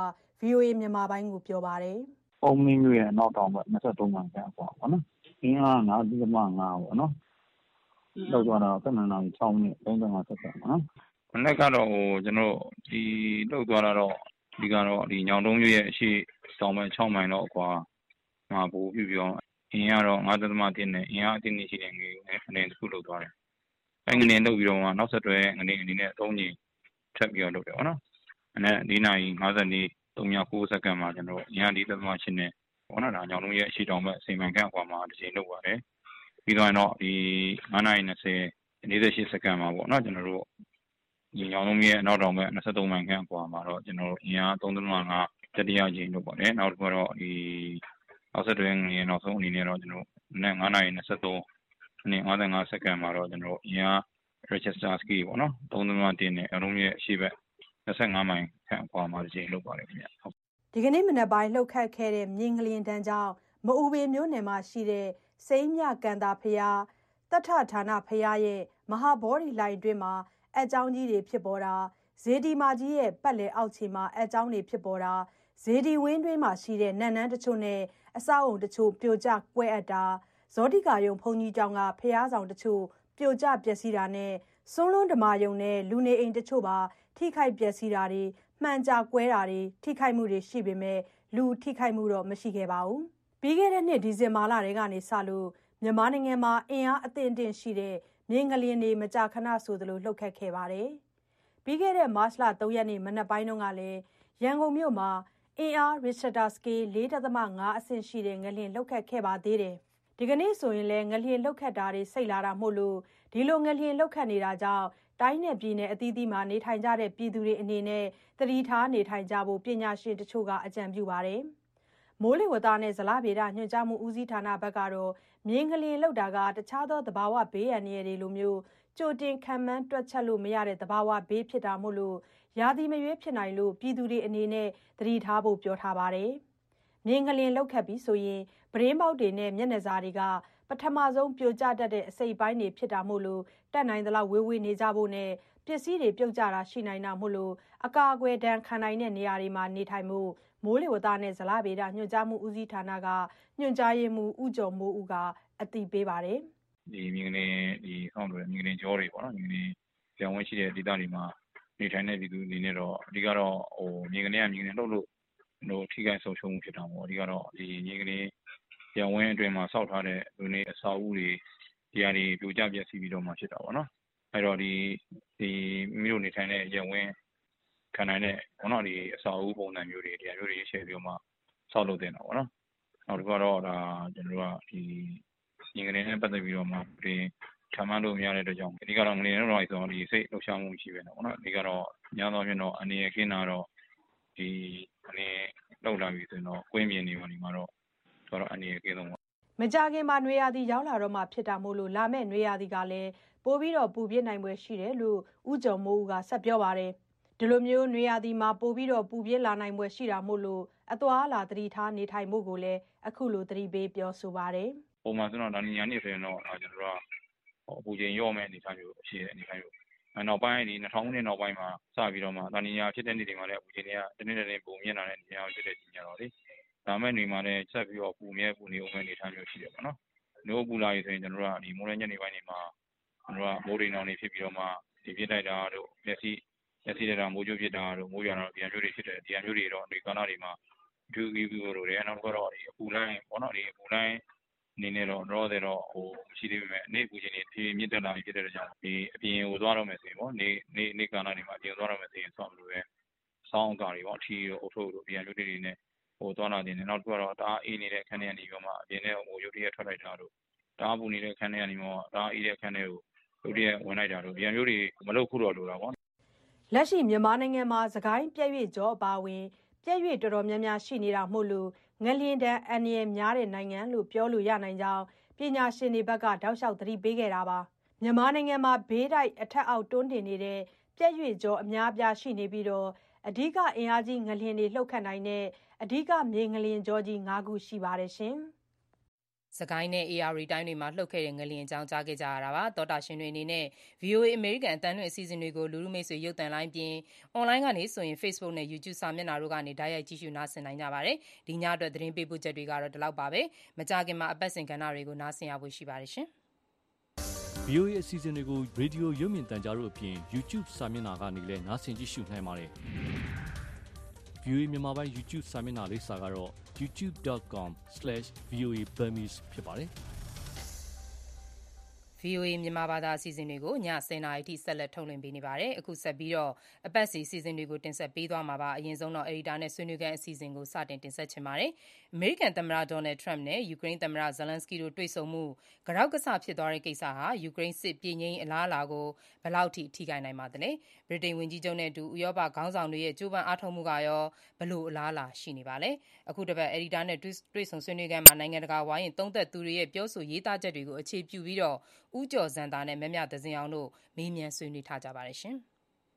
ဗွီအိုအေမြန်မာပိုင်းကိုပြောပါတယ်။ပုံမင်းမျိုးရဲ့နောက်တောင်ဘက်နှစ်ဆယ့်သုံးမိုင်ခန့်ပေါ့ပေါ့နော်။အင်းအား၅.၅ပေါ့နော်။လောက်သွားတော့၁၂နာရီ၆မိနစ်၃၅စက္ကန့်ပေါ့နော်။မနေ့ကတော့ဟိုကျွန်တော်ဒီလောက်သွားတော့ဒီကတော့ဒီညောင်တုံးမြို့ရဲ့အရှိတောင်ဘက်၆မိုင်တော့အကွာမှာပို့ပြပြီးတော့အင်းအားတော့၅.၁နဲ့အင်းအားအတင်းနေရှိတဲ့ငွေအနေနဲ့တစ်ခုလောက်သွားတယ်။အဲငွေနဲ့လောက်ပြီးတော့နောက်ဆက်တွဲငွေအနေနဲ့သုံးကြိမ်ထပ်ပြီးတော့လုပ်တယ်ပေါ့နော်။အဲ၄နာရီ၅၄၃၉စက္ကန့်မှာကျွန်တော်အင်းအား၄.၈နဲ့ပေါ့နော်ဒါညောင်တုံးရဲ့အရှိတောင်ဘက်အစိမ်မှန်ခန့်အကွာမှာတစ်ချိန်လုပ်ပါတယ်။ပြီးတော့တော့ဒီ၅နာရီ၂၀၄၈စက္ကန့်မှာပေါ့နော်ကျွန်တော်တို့ဒီညောင်လုံးရဲ့အနောက်တောင်ဘက်၂၃မိုင်ခန့်အကွာမှာတော့ကျွန်တော်တို့အင်အား၃.၅တတိယကြိမ်လုပ်ပါတယ်နောက်တစ်ခုတော့ဒီနောက်ဆက်တွဲငွေနောက်ဆုံးအနေနဲ့တော့ကျွန်တော်တို့နေ့၅နာရီ၂၃မိနစ်၅၅စက္ကန့်မှာတော့ကျွန်တော်တို့အင်အား Rochester Ski ပေါ့နော်၃.၁နဲ့အလုံးရဲ့အရှိဘက်၂၅မိုင်ခန့်အကွာမှာတစ်ကြိမ်လုပ်ပါတယ်ခင်ဗျဟုတ်ဒီကနေ့မနက်ပိုင်းလှုပ်ခတ်ခဲ့တဲ့မြင်းကလင်းတန်းကြောင့်မအူပင်မြို့နယ်မှာရှိတဲ့စိမ်းမြကန်တာဖျားတထဌာနဖျားရဲ့မဟာဗောဓိလိုင်အတွင်းမှာအကြောင်းကြီးတွေဖြစ်ပေါ်တာဇေဒီမာကြီးရဲ့ပတ်လည်အောက်ခြေမှာအကြောင်းတွေဖြစ်ပေါ်တာဇေဒီဝင်းတွင်းမှာရှိတဲ့နန်းနန်းတချို့နဲ့အဆောက်အုံတချို့ပြိုကျကွဲအပ်တာဇောတိကာယုံဘုံကြီးကျောင်းကဖျားဆောင်တချို့ပြိုကျပျက်စီးတာနဲ့စွန်းလွန်းဓမာယုံနဲ့လူနေအိမ်တချို့ပါထိခိုက်ပျက်စီးတာတွေမှန်ကြကွဲတာတွေထိခိုက်မှုတွေရှိပေမဲ့လူထိခိုက်မှုတော့မရှိခဲ့ပါဘူးပြီးခဲ့တဲ့နှစ်ဒီဇင်ဘာလတည်းကနေစလို့မြန်မာနိုင်ငံမှာအင်အားအသင့်အင့်ရှိတဲ့မြင်းကလင်းတွေမကြာခဏဆိုသလိုလှုပ်ခတ်ခဲ့ပါတယ်။ပြီးခဲ့တဲ့မတ်လ၃ရက်နေ့မနက်ပိုင်းတုန်းကလည်းရန်ကုန်မြို့မှာအင်အား Richter Scale ၄.၅ အဆင့်ရှိတဲ့ငလျင်လှုပ်ခတ်ခဲ့ပါသေးတယ်။ဒီကနေ့ဆိုရင်လည်းငလျင်လှုပ်ခတ်တာတွေစိတ်လာတာမို့လို့ဒီလိုငလျင်လှုပ်ခတ်နေတာကြောင့်တိုင်းနယ်ပြည်နယ်အသီးသီးမှာနေထိုင်ကြတဲ့ပြည်သူတွေအနေနဲ့သတိထားနေထိုင်ကြဖို့ပညာရှင်တချို့ကအကြံပြုပါတယ်။မိုးလေဝသနဲ့ဇလဗေဒညွှန်ကြားမှုဦးစီးဌာနဘက်ကတော့မြင်းကလင်းလောက်တာကတခြားသောသဘာဝဘေးအန္တရာယ်တွေလိုမျိုးကြိုတင်ခံမှန်းတွက်ချက်လို့မရတဲ့သဘာဝဘေးဖြစ်တာမို့လို့ရာသီမရွေးဖြစ်နိုင်လို့ပြည်သူတွေအနေနဲ့သတိထားဖို့ပြောထားပါတယ်။မြင်းကလင်းလောက်ခတ်ပြီးဆိုရင်ပရင်းပေါက်တွေနဲ့မျက်နှာစာတွေကပထမဆုံးပြိုကျတတ်တဲ့အစိပ်ပိုင်းတွေဖြစ်တာမို့လို့တက်နိုင်သလောက်ဝေးဝေးနေကြဖို့နဲ့ပစ္စည်းတွေပြုတ်ကျတာရှိနိုင်တာမို့လို့အကာအကွယ်ဒဏ်ခံနိုင်တဲ့နေရာတွေမှာနေထိုင်မှုမိုးလေဝသနဲ့ဇလဗေဒညွှန်ကြားမှုဦးစီးဌာနကညွှန်ကြားရေးမှူးဦးကျော်မိုးဦးကအသိပေးပါတယ်ဒီမြင်းကလေးဒီဆောင်းတွေမြင်းကလေးကြောတွေပေါ့နော်မြင်းကလေးကြောင်ဝင်းရှိတဲ့ဒေသတွေမှာနေထိုင်တဲ့ပြည်သူအနေနဲ့တော့အဓိကတော့ဟိုမြင်းကလေးကမြင်းကလေးလှုပ်လို့ဟိုထိခိုက်ဆုံးရှုံးမှုဖြစ်တာပေါ့အဓိကတော့ဒီမြင်းကလေးကြောင်ဝင်းအတွင်းမှာစောက်ထားတဲ့လူနေအဆောက်အဦတွေဒီအရာတွေပြိုကျပျက်စီးပြီးတော့မှဖြစ်တာပေါ့နော်အဲ့တော့ဒီဒီမိတို့နေထိုင်တဲ့ရုံဝင်းခံနိုင်တဲ့ဘောနော်ဒီအစာအုပ်ပုံစံမျိုးတွေတရားမျိုးတွေရှယ်ပြီးတော့မှဆောက်လုပ်တင်တာပေါ့နော်နောက်တစ်ခါတော့ဒါကျွန်တော်တို့ကဒီငင်္ဂနဲ့ပတ်သက်ပြီးတော့မှဒီခံမှန်းလို့မရတဲ့အတွက်ကြောင့်ဒီကတော့ငင်္ဂနဲ့တော့ဆိုတော့ဒီစိတ်လှုပ်ရှားမှုရှိပဲနော်ဘောနော်ဒီကတော့ညသောဖြင့်တော့အနေရကင်းတာတော့ဒီအနေလောက်လာပြီဆိုရင်တော့ကွင်းမြင်နေပါဒီမှာတော့ဆိုတော့အနေရကင်းဆုံးပါမကြခင်မှာနွေရာသီရောက်လာတော့မှဖြစ်တာမို့လို့လာမဲ့နွေရာသီကလည်းပိုပြီးတော့ပူပြင်းနိုင်ပွဲရှိတယ်လို့ဦးကျော်မိုးဦးကဆက်ပြောပါတယ်ဒီလိုမျိုးနွေရာသီမှာပိုပြီးတော့ပူပြင်းလာနိုင်ပွဲရှိတာမို့လို့အသွားအလာသတိထားနေထိုင်မှုကိုလည်းအခုလိုသတိပေးပြောဆိုပါတယ်ပုံမှန်ဆိုတော့ဒါညညာနေဆိုရင်တော့ကျွန်တော်တို့ကပူချိန်ရော့မဲ့အနေထားမျိုးရှိတဲ့အနေထားမျိုးနောက်ပိုင်းဒီ၂၀၀၀ခုနှစ်နောက်ပိုင်းမှာစပြီးတော့မှဒါညညာဖြစ်တဲ့နေ့တွေမှာလည်းပူချိန်တွေကတနေ့တနေ့ပုံမြင့်လာတဲ့နေရာဖြစ်တဲ့ညတော့လေဒါမဲ့နေမှာလည်းဆက်ပြီးတော့ပူမြဲပူနေအောင်မဲ့အနေထားမျိုးရှိတယ်ပေါ့နော်နိုးပူလာပြီဆိုရင်ကျွန်တော်တို့ကဒီမိုးရဲညနေပိုင်းတွေမှာကျွန်တော်ကမိုးရိမ်အောင်နေဖြစ်ပြီးတော့မှဒီပြစ်လိုက်တာတို့မျက်စိမျက်စိတွေတော့မိုးကြိုးပြစ်တာတို့မိုးရွာတာတို့ဒီအမျိုးတွေဖြစ်တယ်ဒီအမျိုးတွေတော့ဒီကာလတွေမှာဒူးပြီးပြီးလို့ရတယ်နောက်တော့ဒီအပူလိုင်းပေါ့နော်ဒီအပူလိုင်းအနေနဲ့တော့တော့တယ်တော့ဟိုရှိသေးပေမဲ့အနေပူချင်းတွေဒီမြင့်တက်လာပြီဖြစ်တဲ့ကြောင့်ဒီအပြင်ကိုသွားတော့မယ်ဆိုရင်ပေါ့နေနေနေကာလတွေမှာအပြင်သွားတော့မယ်ဆိုရင်ဆောင်းလို့ပဲဆောင်းကာတွေပေါ့အထီးတို့အုတ်ထုတ်တို့ဒီအမျိုးတွေနေဟိုသွားလာနေတယ်နောက်တော့တော့ဒါအေးနေတဲ့ခန်းထဲကနေပြီးမှအပြင်ထဲဟိုရုပ်တရက်ထွက်လိုက်တာတို့ဒါပူနေတဲ့ခန်းထဲကနေမှဒါအေးတဲ့ခန်းထဲကိုရုပ်တရက်ဝင်လိုက်တာတို့ဒီအမျိုးတွေမလုပ်ခုတော့လို့တာပေါ့လက်ရှိမြန်မာနိုင်ငံမှာစကိုင်းပြည့်ရွေ့ကြောအပါဝင်ပြည့်ရွေ့တော်တော်များများရှိနေတာမို့လို့ငလျင်တန်းအန္တရာယ်များတဲ့နိုင်ငံလို့ပြောလို့ရနိုင်ကြောင်းပညာရှင်တွေဘက်ကတောက်လျှောက်သတိပေးခဲ့တာပါမြန်မာနိုင်ငံမှာဘေးတိုက်အထက်အောက်တွန်းတင်နေတဲ့ပြည့်ရွေ့ကြောအများအပြားရှိနေပြီးတော့အဓိကအင်အားကြီးငလျင်တွေလှုပ်ခတ်နိုင်တဲ့အဓိကမြေငလျင်ကြောကြီး၅ခုရှိပါတယ်ရှင်စကိုင်းနဲ့ အေအာရီတိုင်းတွေမှာလှုပ်ခဲ့တဲ့ငလျင်အကြောင်းကြားခဲ့ကြရတာပါတောတာရှင်တွေအနေနဲ့ ဗွီအိုအေ အမေရိကန်အသံလွှင့်အစီအစဉ်တွေကိုလူလူမိတ်ဆွေရုပ်သံလိုင်းပြင်အွန်လိုင်းကနေဆိုရင် Facebook နဲ့ YouTube စာမျက်နှာတို့ကနေတိုက်ရိုက်ကြည့်ရှုနားဆင်နိုင်ကြပါတယ်ဒီညအတွက်သတင်းပေးပို့ချက်တွေကတော့ဒီလောက်ပါပဲမကြခင်မှာအပတ်စဉ်ကဏ္ဍတွေကိုနားဆင်ရဖို့ရှိပါတယ်ရှင်ဗွီအိုအေ အစီအစဉ်တွေကိုရေဒီယိုရုပ်မြင်သံကြားတို့အပြင် YouTube စာမျက်နှာကနေလည်းနားဆင်ကြည့်ရှုနိုင်ပါတယ်။ဗွီအိုအေမြန်မာပိုင်း YouTube စာမျက်နှာလိပ်စာကတော့ ยูทูบ ดอท คอม สแลช วี โอ เอ Burmese ဖြစ်ပါတယ်။ဗွီအိုအေမြန်မာဘာသာအစီအစဉ်တွေကိုညဆယ်နာရီထိဆက်လက်ထုတ်လွှင့်ပေးနေပါတယ်။အခုဆက်ပြီးတော့အပတ်စီအစီအစဉ်တွေကိုတင်ဆက်ပေးသွားမှာပါ။အရင်ဆုံးတော့ Editor နဲ့ဆွေးနွေးခန်းအစီအစဉ်ကိုစတင်တင်ဆက်ချင်ပါတယ်။အမေရိကန်သမ္မတ Donald Trump နဲ့ယူကရိန်းသမ္မတ Zelensky တို့တွေ့ဆုံမှုကရောက်ကဆဖြစ်သွားတဲ့ကိစ္စဟာယူကရိန်းစစ်ပြေငြိမ်းအလားအလာကိုဘယ်လောက်ထိထိခိုက်နိုင်ပါသလဲ။ဗြိတိန်ဝန်ကြီးချုပ်နဲ့အတူဥရောပခေါင်းဆောင်တွေရဲ့ကြိုးပမ်းအားထုတ်မှုကရောဘယ်လိုအလားအလာရှိနေပါလဲ။အခုတစ်ပတ် Editor နဲ့တွေ့ဆုံဆွေးနွေးခန်းမှာနိုင်ငံတကာဝိုင်းရင်သုံးသက်သူတွေရဲ့ပြောဆိုရေးသားချက်တွေကိုအခြေပြုပြီးတော့ဦးကျော်ဇံသာနဲ့မမြသဇင်အောင်တို့မေးမြန်းဆွေးနွေးထားကြပါတယ်ရှင်။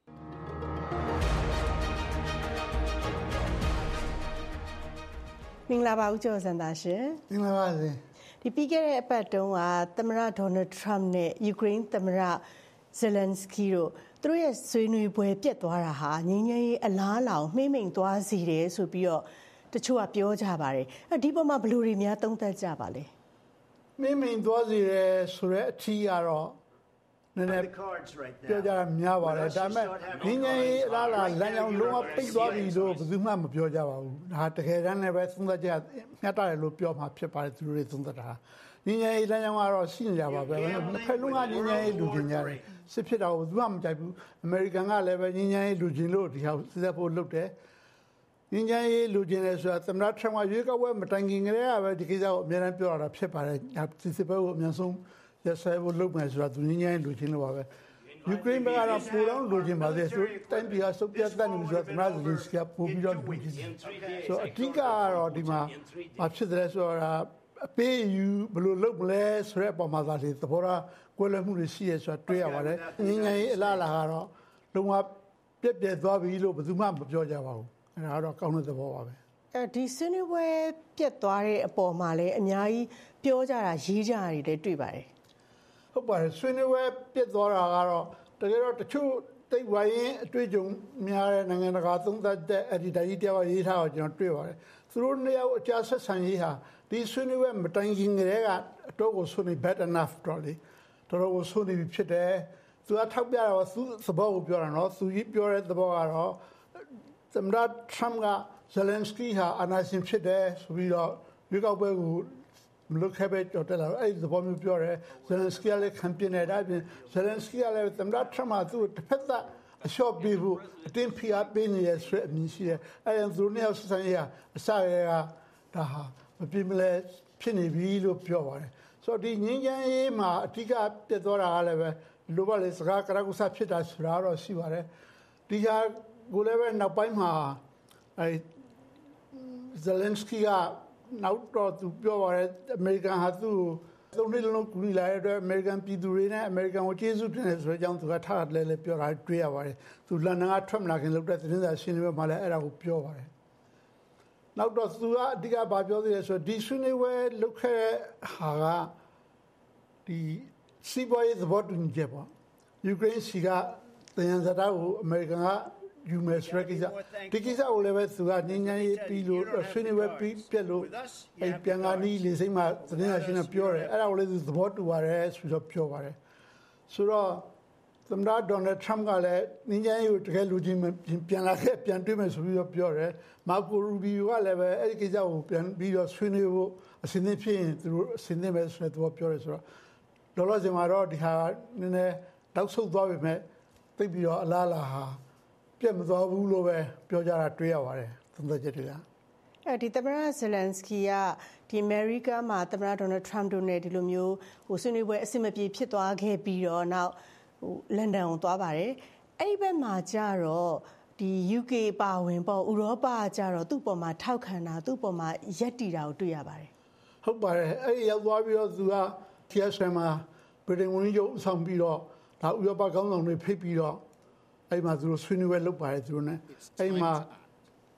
မင်္ဂလာပါဦးကျော်ဇံသာရှင်မင်္ဂလာပါရှင်ဒီပြီးခဲ့တဲ့အပတ်တုန်းကသမ္မတဒေါ်နယ်ထရမ့်နဲ့ယူကရိန်းသမ္မတဇယ်လန်စကီတို့သူတို့ရဲ့ဆွေးနွေးပွဲပြတ်သွားတာဟာငြိမ်းချမ်းရေးအလားအလာကိုမှိမ့်မိန်သွားစေတယ်ဆိုပြီးတော့တချို့ကပြောကြပါတယ်အဲဒီပုံမှာဘယ်လိုတွေများသုံးသပ်ကြပါလဲမှိမ့်မိန်သွားစေတယ်ဆိုတဲ့အထီးကတော့နည်းနည်းပြောကြတာများပါတယ်ဒါပေမဲ့ငင်းငယ်အလားလားလမ်းကြောင်းလုံးဝပိတ်သွားပြီလို့ဘယ်သူမှမပြောကြပါဘူးဒါတကယ်တမ်းလည်းပဲသုံးသပ်ချက်မျှတတယ်လို့ပြောမှဖြစ်ပါတယ်သူတို့တွေသုံးသပ်တာငင်းငယ်လမ်းကြောင်းကတော့ရှိနေကြပါပဲနှစ်ဖက်လုံးကငင်းငယ်လူချင်းကြတယ်စစ်ဖြစ်တာကိုဘယ်သူမှမကြိုက်ဘူးအမေရိကန်ကလည်းပဲငင်းငယ်လူချင်းလို့ဒီဟာစစ်သက်ဖို့လုပ်တယ်ငင်းငယ်လူချင်းလည်းဆိုတာသမ္မတထရမ့်ကရွေးကောက်ပွဲမတိုင်ခင်ကတည်းကပဲဒီကိစ္စကိုအများအားပြောတာဖြစ်ပါတယ်ဒီစစ်ပွဲကိုအများဆုံးရဆဲဖို့လုပ်မယ်ဆိုတာသူငင်းငယ်လူချင်းလို့ပါပဲယူကရိန်းဘက်ကတော့ပိုတော့လူချင်းပါသေးတယ်တိုင်းပြည်ကစုပ်ပြတ်တတ်နေပြီဆိုတော့သမ္မတဇလင်စကီကပိုပြီးတော့လူချင်းဆိုအဓိကကတော့ဒီမှာမဖြစ်တယ်ဆိုတာအပေးယူဘယ်လိုလုပ်မလဲဆိုတဲ့အပေါ်မှာသာလေသဘောထားကွဲလွဲမှုတွေရှိရဆိုတာတွေ့ရပါတယ်ငင်းငယ်အလားလာကတော့လုံးဝပြက်ပြက်သွားပြီလို့ဘယ်သူမှမပြောကြပါဘူးအဲဒါကတော့ကောင်းတဲ့သဘောပါပဲအဲဒီဆွေးနွေးပွဲပြတ်သွားတဲ့အပေါ်မှာလည်းအများကြီးပြောကြတာရေးကြတာတွေလည်းတွေ့ပါတယ်ဟုတ်ပါတယ်ဆွေးနွေးပွဲပြတ်သွားတာကတော့တကယ်တော့တချို့တိတ်ဝိုင်းအတွေ့အကြုံများတဲ့နိုင်ငံတကာသုံးသပ်တဲ့ editor ကြီးတယောက်ရေးထားတော့ကျွန်တော်တွေ့ပါတယ်သူတို့နှစ်ယောက်အကြဆက်ဆံရေးဟာဒီဆွေးနွေးပွဲမတိုင်ခင်ကတည်းကအတော့ကိုဆွေးနွေး bad enough တော့လေတော်တော်ကိုဆွေးနွေးပြီးဖြစ်တယ်သူကထောက်ပြတော့သူသဘောကိုပြောတာနော်သူကြီးပြောတဲ့သဘောကတော့သမ္မတထရမ့်ကဇယ်လန်စကီဟာအနာရှင်ဖြစ်တယ်ဆိုပြီးတော့ရွေးကောက်ပွဲကိုမလုပ်ခဲ့ပဲတော့တယ်အဲ့ဒီသဘောမျိုးပြောတယ်ဇယ်လန်စကီကလည်းခံပြနေတယ်ပြင်ဇယ်လန်စကီကလည်းသမ္မတထရမ့်ကသူ့တစ်ဖက်သက်အလျှော့ပေးဖို့အတင်းဖိအားပေးနေရဆိုအမြင်ရှိတယ်အဲ့ဒါသူတို့နဲ့ဆက်ဆံရေးအစရကဒါဟာမပြင်းမလဲဖြစ်နေပြီလို့ပြောပါတယ်ဆိုတော့ဒီငင်းချမ်းရေးမှာအဓိကပြတ်သွားတာကလည်းပဲလိုပါလေစကားကရကုစားဖြစ်တာဆိုတာတော့ရှိပါတယ်ဒီဟာကိုလည်းပဲနောက်ပိုင်းမှာအဲဇယ်လန်စကီကနောက်တော့သူပြောပါတယ်အမေရိကန်ဟာသူ့သုံးနှစ်လုံးကူညီလာတဲ့အတွက်အမေရိကန်ပြည်သူတွေနဲ့အမေရိကန်ကိုကျေးဇူးတင်တယ်ဆိုတဲ့အကြောင်းသူကထားတယ်လည်းပြောတာတွေ့ရပါတယ်သူလန်ဒန်ကထွက်မလာခင်လုပ်တဲ့သတင်းစာရှင်းလင်းပွဲမှာလည်းအဲ့ဒါကိုပြောပါတယ်နောက်တော့သူကအဓိကဘာပြောသေးလဲဆိုတော့ဒီဆွေးနွေးပွဲလုပ်ခဲ့တဲ့ဟာကဒီစီးပွားရေးသဘောတူညီချက်ပေါ့ယူကရိန်းစီကတယံဇာတာကိုအမေရိကန်ကယူမယ်ဆိုတဲ့ကိစ္စဒီကိစ္စကိုလည်းပဲသူကငြိမ်းချမ်းရေးပြီးလို့ဆွေးနွေးပွဲပြီးပြက်လို့အဲပြန်ကားနီးလေစိမ့်မှာသတင်းစာရှင်းလင်းပြောတယ်အဲ့ဒါကိုလည်းသူသဘောတူပါတယ်ဆိုတော့ပြောပါတယ်ဆိုတော့သမ္မတဒေါ်နယ်ထရမ့်ကလည်းငြိမ်းချမ်းရေးကိုတကယ်လူချင်းပြန်လာခဲ့ပြန်တွေ့မယ်ဆိုပြီးတော့ပြောတယ်မာကိုရူဘီယိုကလည်းပဲအဲ့ဒီကိစ္စကိုပြန်ပြီးတော့ဆွေးနွေးဖို့အစဉ်သင့်ဖြစ်ရင်သူတို့အစဉ်သင့်ပဲဆိုတဲ့သဘောပြောတယ်ဆိုတော့လောလောဆယ်မှာတော့ဒီဟာနည်းနည်းတောက်ဆုပ်သွားပြီမဲ့သိပြီးတော့အလားအလာဟာပြတ်မသွားဘူးလို့ပဲပြောကြတာတွေ့ရပါတယ်သုံးသပ်ချက်တွေကအဲဒီသမ္မတဇယ်လန်စကီကဒီအမေရိကမှာသမ္မတဒေါ်နယ်ထရမ့်တို့နဲ့ဒီလိုမျိုးဟိုဆွေးနွေးပွဲအဆင်မပြေဖြစ်သွားခဲ့ပြီးတော့နောက်ဟိုလန်ဒန်ကိုသွားပါတယ်အဲ့ဒီဘက်မှာကြတော့ဒီ ယူ ကေ ပါဝင်ပေါ့ဥရောပကြတော့သူ့ပေါ်မှာထောက်ခံတာသူ့ပေါ်မှာရက်တီတာကိုတွေ့ရပါတယ်ဟုတ်ပါတယ်အဲ့ဒီရောက်သွားပြီးတော့သူက တီ အက်စ် အမ် မှာဗြိတိန်ဝန်ကြီးချုပ်ဆောင်ပြီးတော့ဒါဥရောပခေါင်းဆောင်တွေဖိတ်ပြီးတော့အဲ့မှာသူတို့ဆွေးနွေးပွဲလုပ်ပါတယ်သူတို့ ਨੇ အဲ့မှာ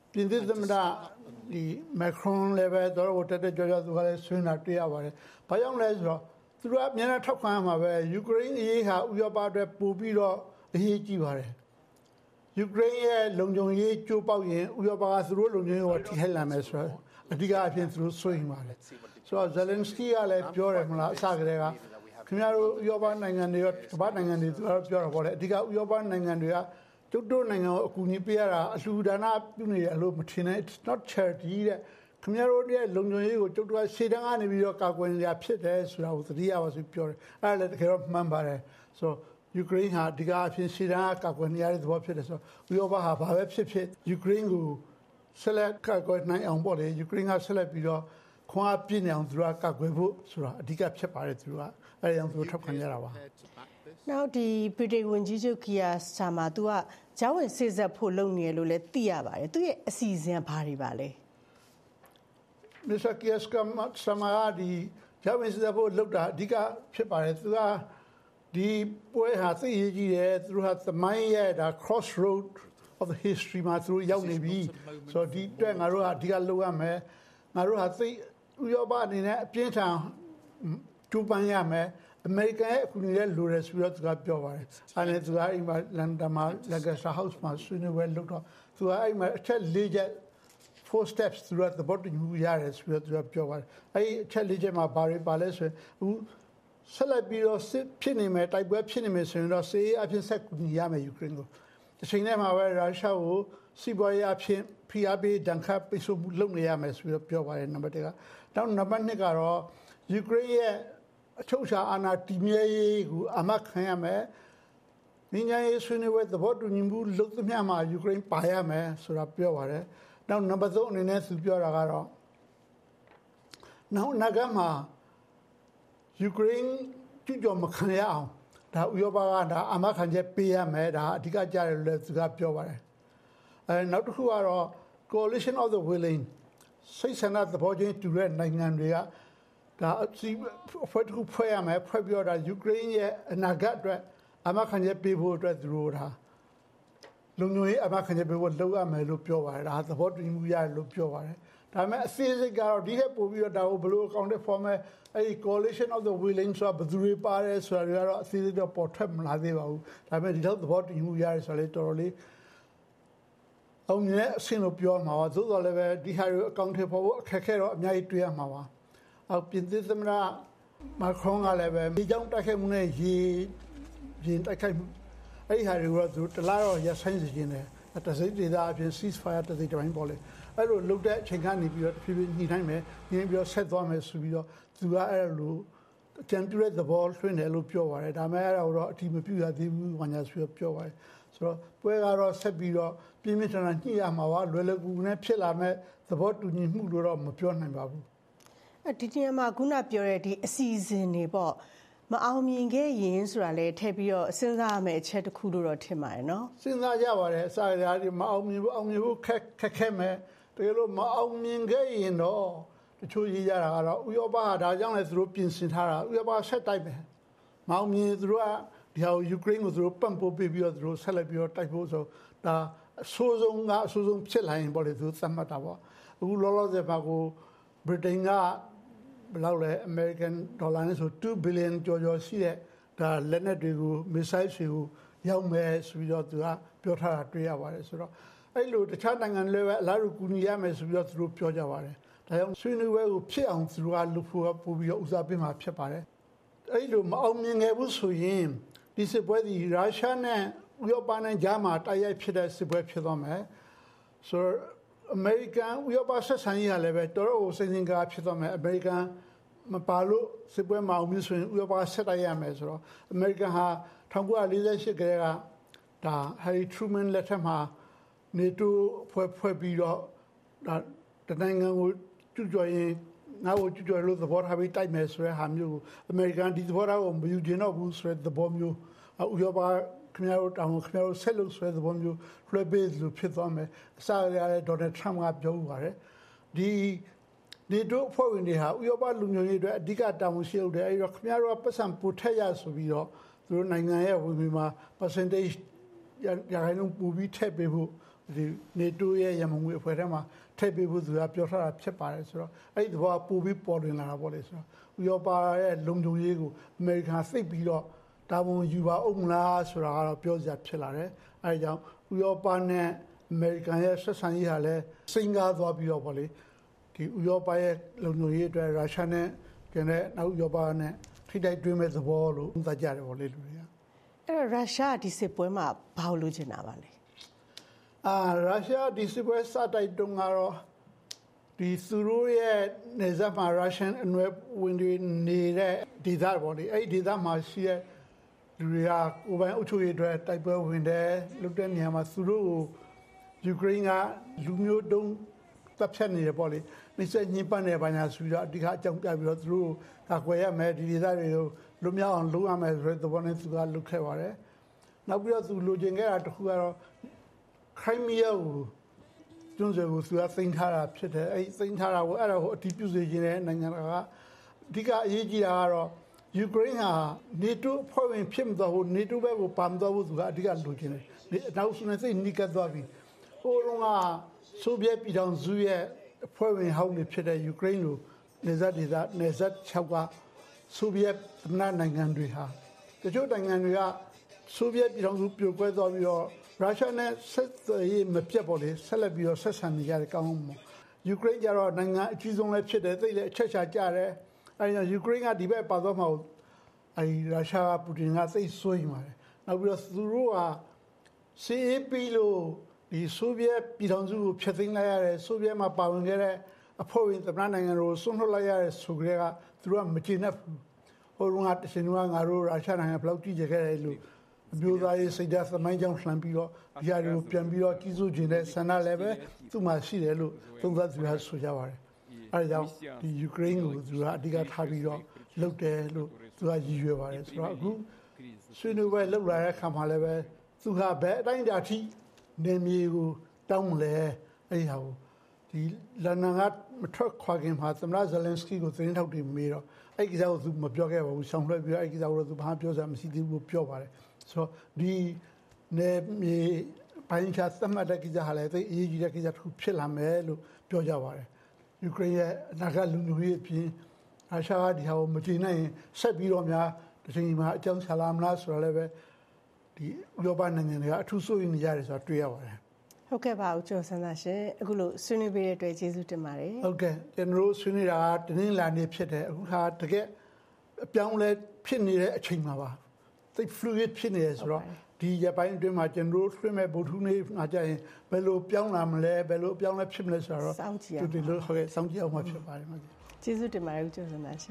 ပြင်သစ်သမ္မတဒီမက်ခရွန်လည်းပဲတော်တော်တက်တက်ကြွကြွသူကလည်းဆွေးနွေးတွေ့ရပါတယ်။ဘာကြောင့်လဲဆိုတော့သူတို့ကအများနဲ့ထောက်ခံမှာပဲယူကရိန်းအရေးဟာဥရောပအတွက်ပို့ပြီးတော့အရေးကြီးပါတယ်။ယူကရိန်းရဲ့လုံခြုံရေးကြိုးပေါက်ရင်ဥရောပကသူတို့လုံခြုံရေးကိုထိခိုက်လာမယ်ဆိုတော့အဓိကအဖြစ်သူတို့ဆွေးနွေးပါတယ်။ဆိုတော့ဇယ်လန်စကီကလည်းပြောတယ်မလားအစကတည်းကခင်ဗျားတို့ဥရောပနိုင်ငံတွေရောကမ္ဘာနိုင်ငံတွေသူတို့ပြောတာပေါ့လေအဓိကဥရောပနိုင်ငံတွေကကျုပ်တို့နိုင်ငံကိုအကူအညီပေးရတာအလှူဒါနပြုနေတယ်လို့မထင်နဲ့ it's not charity တဲ့ခင်ဗျားတို့ရဲ့လုံခြုံရေးကိုကျုပ်တို့ကရှေ့တန်းကနေပြီးတော့ကာကွယ်နေရဖြစ်တယ်ဆိုတာကိုသတိရပါဆိုပြောတယ်အဲ့ဒါလည်းတကယ်တော့မှန်ပါတယ်ဆိုယူကရိန်းဟာအဓိကအဖြစ်ရှေ့တန်းကာကွယ်နေရတဲ့သဘောဖြစ်တယ်ဆိုဥရောပဟာဘာပဲဖြစ်ဖြစ်ယူကရိန်းကိုဆက်လက်ကာကွယ်နိုင်အောင်ပေါ့လေယူကရိန်းကဆက်လက်ပြီးတော့ခွန်အားပြည့်နေအောင်သူတို့ကကာကွယ်ဖို့ဆိုတာအဓိကဖြစ်ပါတယ်သူတို့ကအဲ့ဒါကြောင့်သူတို့ထောက်ခံကြတာပါနောက်ဒီဗြိတိန်ဝန်ကြီးချုပ်ကီယာစတာမာသူကဂျာဝင်စေ့စပ်ဖို့လုပ်နေရလို့လည်းသိရပါတယ်သူရဲ့အစီအစဉ်ဘာတွေပါလဲမစ္စတာကီယာစတာမာဒီဂျာဝင်စေ့စပ်ဖို့လုပ်တာအဓိကဖြစ်ပါတယ်သူကဒီပွဲဟာသိရကြီးတယ်သူတို့ဟာသမိုင်းရဲ့ဒါ crossroad of the history မှာသူတို့ရောက်နေပြီဆိုတော့ဒီအတွက်ငါတို့ကအဓိကလုပ်ရမယ်ငါတို့ဟာသိဥရောပအနေနဲ့အပြင်းထန်ကျူပန်ရမယ်အမေရိကန်ရဲ့အကူအညီနဲ့လိုတယ်ဆိုပြီးတော့သူကပြောပါတယ်။အဲနဲ့သူကအိမ်မှာလန်ဒန်မှာ Lancaster House မှာဆွေးနွေးပွဲလုပ်တော့သူကအိမ်မှာအချက်လေးချက် four steps သူကသဘောတူညီရတယ်ဆိုပြီးတော့သူကပြောပါတယ်။အဲဒီအချက်လေးချက်မှာဘာတွေပါလဲဆိုရင်အခုဆက်လက်ပြီးတော့စစ်ဖြစ်နေမယ်တိုက်ပွဲဖြစ်နေမယ်ဆိုရင်တော့စစ်ရေးအဖြစ်ဆက်ကူညီရမယ်ယူကရိန်းကို။တစ်ချိန်တည်းမှာပဲရုရှားကိုစီးပွားရေးအဖြစ်ဖိအားပေးဒဏ်ခတ်ပိတ်ဆို့မှုလုပ်နေရမယ်ဆိုပြီးတော့ပြောပါတယ်နံပါတ်တစ်က။နောက်နံပါတ်နှစ်ကတော့ယူကရိန်းရဲ့အချုပ်အခြာအာဏာတည်မြဲရေးကိုအမတ်ခံရမယ်။民间也ဆွေးနွေးပွဲသဘောတူညီမှုလုပ်သမျှမှာယူကရိန်းပါရမယ်ဆိုတာပြောပါတယ်။နောက်နံပါတ်သုံးအနေနဲ့သူပြောတာကတော့နောက်နာဂတ်မှာယူကရိန်းကျူးကျော်မခံရအောင်ဒါဥရောပကဒါအမတ်ခံချက်ပေးရမယ်ဒါအဓိကကြားတယ်လို့လည်းသူကပြောပါတယ်။အဲနောက်တစ်ခုကတော့ coalition of the willing စိတ်ဆန္ဒသဘောချင်းတူတဲ့နိုင်ငံတွေကဒါအစီဖွဲ့တစ်ခုဖွဲ့ရမယ်ဖွဲ့ပြီးတော့ယူကရိန်းရဲ့အနာဂတ်အတွက်အမခံချက်ပေးဖို့အတွက်သူတို့ဒါလုံခြုံရေးအမခံချက်ပေးဖို့လုပ်ရမယ်လို့ပြောပါတယ်ဒါသဘောတူညီမှုရတယ်လို့ပြောပါတယ်ဒါပေမဲ့အသေးစိတ်ကတော့ဒီထက်ပိုပြီးတော့ဒါကိုဘယ်လို account for မယ်အဲဒီ coalition of the willing ဆိုတာဘယ်သူတွေပါတယ်ဆိုတာတွေကတော့အသေးစိတ်တော့ပေါ်ထွက်မလာသေးပါဘူးဒါပေမဲ့ဒီတော့သဘောတူညီမှုရတယ်ဆိုတော့လေတော်တော်လေးအောင်မြင်အဆင့်လို့ပြောမှာပါသို့တော်လည်းပဲဒီဟာတွေ account for ဖို့အခက်အခဲတော့အများကြီးတွေ့ရမှာပါအော်ပြင်သစ်သမ္မတမာခရွန်ကလည်းပဲဒီကြောင့်တိုက်ခိုက်မှုနဲ့ရေရင်တိုက်ခိုက်မှုအဲ့ဒီဟာတွေကတော့သူတလားတော့ရဆိုင်စီခြင်းတယ်တစိမ့်ဒေသအပြင် ceasefire တစိမ့်တိုင်းပေါ်လေအဲ့လိုလုတ်တဲ့အချိန်ကနေပြီးတော့ဖြည်းဖြည်းညှိနှိုင်းမယ်ညှိပြီးတော့ဆက်သွားမယ်ဆိုပြီးတော့သူကအဲ့လိုကြံပြတဲ့သဘောလွှင့်တယ်လို့ပြောပါတယ်ဒါမဲ့အဲ့ဒါတော့အတိမပြရသေးဘူးဘာညာဆိုပြောပါတယ်ဆိုတော့ပွဲကတော့ဆက်ပြီးတော့ပြင်းပြထန်ထန်ညှိရမှာပါလွယ်လွယ်ကူကူနဲ့ဖြစ်လာမဲ့သဘောတူညီမှုလို့တော့မပြောနိုင်ပါဘူးဒီနေရာမှာခုနပြောတဲ့ဒီအစီအစဉ်တွေပေါ့မအောင်မြင်ခဲ့ရင်ဆိုတာလည်းထည့်ပြီးတော့စဉ်းစားရမယ့်အချက်တစ်ခုလို့တော့ထင်ပါတယ်နော်စဉ်းစားကြပါတယ်အစားအရာတွေမအောင်မြင်ဘူးအောင်မြင်ဖို့ခက်ခက်ခဲမဲ့တကယ်လို့မအောင်မြင်ခဲ့ရင်တော့တချို့ရေးကြတာကတော့ဥရောပဟာဒါကြောင့်လည်းသူတို့ပြင်ဆင်ထားတာဥရောပဆက်တိုက်ပဲမအောင်မြင်သူတို့ကဒီဟာယူကရိန်းကိုသူတို့ပံ့ပိုးပေးပြီးတော့သူတို့ဆက်လက်ပြီးတော့တိုက်ဖို့ဆိုဒါအဆိုးဆုံးကအဆိုးဆုံးဖြစ်လာရင်ပေါ့လေသူသတ်မှတ်တာပေါ့အခုလောလောဆယ်ပါကိုဗြိတိန်ကဘယ်လောက်လဲ American dollar နဲ့ဆိုtwo billion ကျော်ကျော်ရှိတဲ့ဒါလက်နက်တွေကို missile တွေကိုရောက်မယ်ဆိုပြီးတော့သူကပြောထားတာတွေ့ရပါတယ်ဆိုတော့အဲ့လိုတခြားနိုင်ငံတွေလည်းအလားတူကူညီရမယ်ဆိုပြီးတော့သူတို့ပြောကြပါတယ်ဒါကြောင့်ဆွေးနွေးပွဲကိုဖြစ်အောင်သူတို့ကလုပ်ဖို့ပို့ပြီးတော့ဦးစားပေးမှာဖြစ်ပါတယ်အဲ့လိုမအောင်မြင်ခဲ့ဘူးဆိုရင်ဒီစစ်ပွဲဒီရုရှားနဲ့ဥရောပနဲ့ဂျာမာတိုက်ရိုက်ဖြစ်တဲ့စစ်ပွဲဖြစ်သွားမယ်ဆိုတော့အမေရိကန်ဥရောပဆက်ဆံရေးကလည်းပဲတော်တော်ကိုစိတ်ဆင်ကားဖြစ်သွားမယ်အမေရိကန်မပါလို့စစ်ပွဲမအောင်ဘူးဆိုရင်ဥရောပဆက်တိုက်ရမယ်ဆိုတော့အမေရိကန်ဟာnineteen forty-eightကတည်းကဒါဟယ်ရီထရူမန်လက်ထက်မှာနေတိုးဖွဲ့ဖွဲ့ပြီးတော့ဒါတနိုင်ငံကိုကျူးကျော်ရင်ငါ့ကိုကျူးကျော်လို့သဘောထားပြီးတိုက်မယ်ဆိုတဲ့ဟာမျိုးကိုအမေရိကန်ဒီသဘောထားကိုမယူကျင်တော့ဘူးဆိုတဲ့သဘောမျိုးဥရောပခင်ဗျားတို့တောင်းခင်ဗျားတို့ဆက်လို့ဆိုတဲ့သဘောမျိုးလွှဲပေးလို့ဖြစ်သွားမယ်အစရတဲ့ဒေါ်နယ်ထရမ့်ကပြောပါတယ်ဒီဒီတို့အဖွဲ့ဝင်တွေဟာဥရောပလူမျိုးရေးအတွက်အဓိကတာဝန်ရှိတယ်အဲဒီတော့ခင်ဗျားတို့ကပတ်စံပိုထက်ရဆိုပြီးတော့သူတို့နိုင်ငံရဲ့ဝင်ပြီးမှာ percentage ရာခိုင်နှုန်းပိုပြီးထည့်ပေးဖို့ဥဒီနေတိုးရဲ့ရမုံငွေအဖွဲ့ထဲမှာထည့်ပေးဖို့သူကပြောထားတာဖြစ်ပါတယ်ဆိုတော့အဲ့ဒီဘောပို့ပြီးပေါ်တင်လာတာပေါ့လေဆိုတော့ဥရောပရဲ့လုံခြုံရေးကိုအမေရိကန်သိပြီးတော့တာဝန်ယူပါအောင်လားဆိုတာကတော့ပြောစရာဖြစ်လာတယ်အဲဒါကြောင့်ဥရောပနဲ့အမေရိကန်ရဲ့ဆက်ဆံရေးဟာလည်းစိန်ကားသွားပြီးတော့ပေါ့လေဒီဥရောပရဲ့လုံခြုံရေးအတွက်ရုရှားနဲ့ကျန်တဲ့နောက်ဥရောပနဲ့ထိတိုက်တွင်းမဲ့သဘောလို့သတ်ကြတယ်ပေါ့လေလူတွေကအဲ့တော့ရုရှားဒီစစ်ပွဲမှာဘာလို့လုပ်ချင်တာပါလဲအာရုရှားဒီစစ်ပွဲစတိုက်တုန်းကတော့ဒီသူတို့ရဲ့နေဆက်မှာရုရှားအနွယ်ဝင်တွေနေတဲ့ဒေသပေါ့လေအဲ့ဒီဒေသမှာရှိတဲ့လူတွေကကိုယ်ပိုင်အုပ်ချုပ်ရေးအတွက်တိုက်ပွဲဝင်တယ်လုပ်တဲ့နေရာမှာသူတို့ကိုယူကရိန်းကလူမျိုးတုံးတပ်ဖြတ်နေတယ်ပေါ့လေနှိစက်ညှဉ်းပန်းနေပါညာဆိုပြီးတော့အဓိကအကြောင်းပြပြီးတော့သူတို့ကကွယ်ရမယ်ဒီဒေသတွေကိုလွတ်မြောက်အောင်လုပ်ရမယ်ဆိုတဲ့သဘောနဲ့သူကလုပ်ခဲ့ပါတယ်နောက်ပြီးတော့သူလိုချင်ခဲ့တာတစ်ခုကတော့ခရိုင်းမီးယားကိုကျွန်းဆွယ်ကိုသူကသိမ်းထားတာဖြစ်တယ်အဲ့သိမ်းထားတာကိုအဲ့ဒါကိုအတည်ပြုစေခြင်းနဲ့နိုင်ငံကအဓိကအရေးကြီးတာကတော့ယူကရိန်းဟာနေတိုးဖွဲ့ဝင်ဖြစ်မသွားဘူးနေတိုးဘက်ကိုပါမသွားဘူးသူကအဓိကလိုချင်တယ်နောက်ဆုံးနဲ့စိတ်နှိကပ်သွားပြီဟိုတုန်းကဆိုဗီယက်ပြည်ထောင်စုရဲ့ဖွဲ့ဝင်ဟောင်းတွေဖြစ်တဲ့ယူကရိန်းလိုနေဆက်ဒေသနေဆက်၆ကဆိုဗီယက်သမ္မတနိုင်ငံတွေဟာတချို့နိုင်ငံတွေကဆိုဗီယက်ပြည်ထောင်စုပြိုကွဲသွားပြီးတော့ရုရှားနဲ့ဆက်သွယ်ရေးမပြတ်ပေါ်လေဆက်လက်ပြီးတော့ဆက်ဆံနေကြတယ်ကောင်းမှယူကရိန်းကျတော့နိုင်ငံအကြီးဆုံးလည်းဖြစ်တယ်သိလည်းအချက်ချာကြတယ်အဲဒီတော့ယူကရိန်းကဒီဘက်ပါသွားမှအဲဒီရုရှားကပူတင်ကသိဆွေးနေပါတယ်နောက်ပြီးတော့သူတို့ကစီအေပီလို့ဒီဆိုဗီယက်ပြည်ထောင်စုကိုဖျက်သိမ်းလိုက်ရတယ်ဆိုဗီယက်မှာပါဝင်ခဲ့တဲ့အဖွဲ့ဝင်သမ္မတနိုင်ငံတို့ဆွန့်လွှတ်လိုက်ရတဲ့ဆိုကြတဲ့ကသူတို့ကမကျေနပ်ဘူးဟိုတုန်းကတရှင်ကငါတို့ရုရှားနိုင်ငံဘယ်လောက်ကြည့်ကြခဲ့တယ်လို့အမျိုးသားရေးစိတ်ဓာတ်သမိုင်းကြောင်းလှမ်းပြီးတော့ဒီဟာတွေကိုပြန်ပြီးတော့ကြီးစိုးခြင်းနဲ့ဆန္ဒလည်းပဲသူ့မှာရှိတယ်လို့သုံးသပ်သူကဆိုကြပါတယ်အဲဒါကြောင့်ဒီယူကရိန်းကိုသူကအဓိကထားပြီးတော့လုပ်တယ်လို့သူကရည်ရွယ်ပါတယ်ဆိုတော့အခုဆွေးနွေးပွဲလုပ်လာတဲ့အခါမှာလည်းပဲသူကဘယ်အတိုင်းအတာထိနေမြေကိုတောင်းလဲအဲ့ဟာကိုဒီလန်ဒန်ကမထွက်ခွာခင်မှာသမ္မတဇလန်စကီကိုသတင်းထောက်တွေမေးတော့အဲ့ဒီကိစ္စကိုသူမပြောခဲ့ပါဘူးဆောင်လွှဲပြီးတော့အဲ့ဒီကိစ္စကိုသူဘာပြောစရာမရှိသေးဘူးလို့ပြောပါတယ်ဆိုတော့ဒီနေမြေပိုင်းခြားသတ်မှတ်တဲ့ကိစ္စဟာလည်းသိအရေးကြီးတဲ့ကိစ္စတစ်ခုဖြစ်လာမယ်လို့ပြောကြပါတယ်ယူကရိန်းရဲ့အနာဂတ်လူမျိုးရေးအပြင်ရုရှားကဒီဟာကိုမကျေနပ်ရင်ဆက်ပြီးတော့များတစ်ချိန်မှာအကြောင်းချလာမလားဆိုတော့လည်းပဲဒီဥရောပနိုင်ငံတွေကအထူးစိုးရိမ်နေကြတယ်ဆိုတာတွေ့ရပါတယ်ဟုတ်ကဲ့ပါဦးကျော်စန်းသာရှင်အခုလို့ဆွေးနွေးပေးတဲ့အတွက်ကျေးဇူးတင်ပါတယ်ဟုတ်ကဲ့ကျွန်တော်တို့ဆွေးနွေးတာကတင်းလာနေဖြစ်တယ်အခုဟာတကယ်အပြောင်းလဲဖြစ်နေတဲ့အချိန်မှာပါသိ fluid ဖြစ်နေတယ်ဆိုတော့ဒီရပိုင်းအတွင်းမှာကျွန်တော်တို့ဆွေးမဲ့ဗုဒ္ဓနေမှာကြာရင်ဘယ်လိုပြောင်းလာမလဲဘယ်လိုပြောင်းလဲဖြစ်မလဲဆိုတော့တူတူလို့ဟုတ်ကဲ့စောင့်ကြည့်အောင်မှဖြစ်ပါတယ်မှာကျေးဇူးတင်ပါတယ်ဦးကျော်စန်းသာရှင်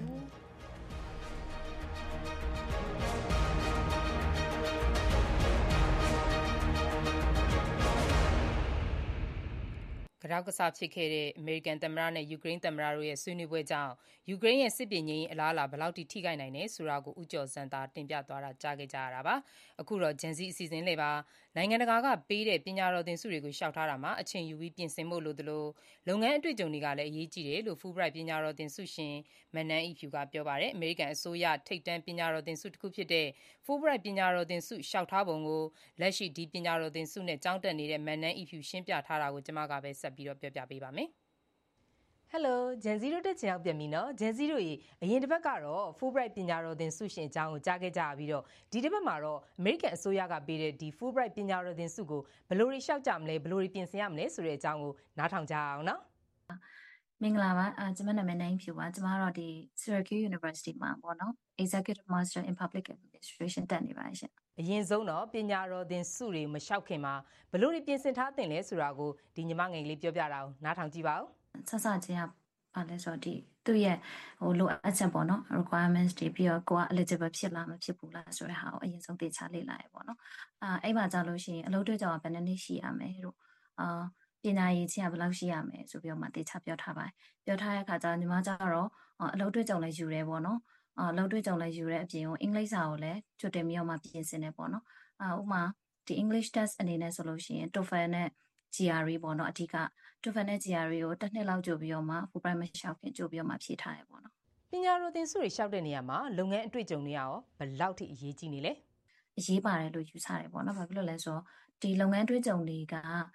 ကြောက်ကစားဖြစ်ခဲ့တဲ့အမေရိကန်သမ္မတနဲ့ယူကရိန်းသမ္မတတို့ရဲ့ဆွေးနွေးပွဲကြောင့်ယူကရိန်းရဲ့စစ်ပြေငြိမ်းရေးအလားအလာဘယ်လောက်ထိထိခိုက်နိုင်တယ်ဆိုတာကိုဦးကျော်စန်းသာတင်ပြသွားတာကြားခဲ့ကြရတာပါအခုတော့ဂျန်စီအစီအစဉ်လေးပါနိုင်ငံတကာကပေးတဲ့ပညာတော်သင်ဆုတွေကိုရှောက်ထားတာမှာအချိန်ယူပြီးပြင်ဆင်ဖို့လိုသလိုလုပ်ငန်းအတွေ့အကြုံတွေကလည်းအရေးကြီးတယ်လို့ Fulbright ပညာတော်သင်ဆုရှင်မန်နန်အီဖြူကပြောပါတယ်အမေရိကန်အစိုးရထိပ်တန်းပညာတော်သင်ဆုတစ်ခုဖြစ်တဲ့ Fulbright ပညာတော်သင်ဆုရှောက်ထားပုံကိုလက်ရှိဒီပညာတော်သင်ဆုနဲ့ကျောင်းတက်နေတဲ့မန်နန်အီဖြူရှင်းပြထားတာကိုကျွန်မကပဲဆက်ပြီးတော့ပြောပြပေးပါမယ်ဟယ်လိုဂျန်စီတို့တက်ချင်အောင်ပြန်ပြီနော်ဂျန်စီတို့ရေအရင်တစ်ပတ်ကတော့ Fulbright ပညာတော်သင်ဆုရှင်အကြောင်းကိုကြားခဲ့ကြပြီးတော့ဒီတစ်ပတ်မှာတော့ American အစိုးရကပေးတဲ့ဒီ Fulbright ပညာတော်သင်ဆုကိုဘယ်လိုတွေရှောက်ကြမလဲဘယ်လိုတွေပြင်ဆင်ရမလဲဆိုတဲ့အကြောင်းကိုနားထောင်ကြအောင်နော်မင်္ဂလာပါအဲကျွန်မနာမည်နိုင်ဖြူပါကျွန်မကတော့ဒီ Syracuse University မှာပေါ့နော် Executive Master in Public Administration တက်နေပါတယ်ရှင်အရင်ဆုံးတော့ပညာတော်သင်ဆုတွေမလျှောက်ခင်မှာဘယ်လိုတွေပြင်ဆင်ထားသင့်လဲဆိုတာကိုဒီညီမငယ်လေးပြောပြတာကိုနားထောင်ကြည့်ပါဦးဆက်စချင်းကဘာလဲဆိုတော့ဒီသူ့ရဲ့ဟိုလိုအပ်ချက်ပေါ့နော် requirements တွေပြီးတော့ကိုက eligible ဖြစ်လားမဖြစ်ဘူးလားဆိုတဲ့ဟာကိုအရင်ဆုံးသိချလေ့လာရပေါ့နော်အာအဲ့မှာကြာလို့ရှိရင်အလုပ်တွေ့ကြအောင်ဘယ်နှစ်နှစ်ရှိရမယ်တို့အာပညာရေးချင်းကဘယ်လောက်ရှိရမယ်ဆိုပြီးတော့မှသိချပြောထားပါတယ်ပြောထားတဲ့အခါကျညီမကျတော့အလုပ်တွေ့ကြုံလည်းယူတယ်ပေါ့နော်အာအလုပ်တွေ့ကြုံလည်းယူတဲ့အပြင်ကိုအင်္ဂလိပ်စာကိုလည်းကျွတ်တင်ပြီးတော့မှပြင်ဆင်တယ်ပေါ့နော်အာဥပမာဒီ English test အနေနဲ့ဆိုလို့ရှိရင် TOEFL နဲ့ ဂျီ အာር ပေါ့နော်အဓိက TOEFL နဲ့ ဂျီ အာር ကိုတစ်နှစ်လောက်ကြိုပြီးတော့မှ Fulbright မလျှောက်ခင်ကြိုပြီးတော့မှဖြည့်ထားရပေါ့နော်ပညာတော်သင်ဆုတွေလျှောက်တဲ့နေရာမှာလုပ်ငန်းအတွေ့အကြုံတွေရောဘယ်လောက်ထိအရေးကြီးနေလဲအရေးပါတယ်လို့ယူဆတယ်ပေါ့နော်ဘာဖြစ်လို့လဲဆိုတော့ဒီလုပ်ငန်းအတွေ့အကြုံတွေကဟ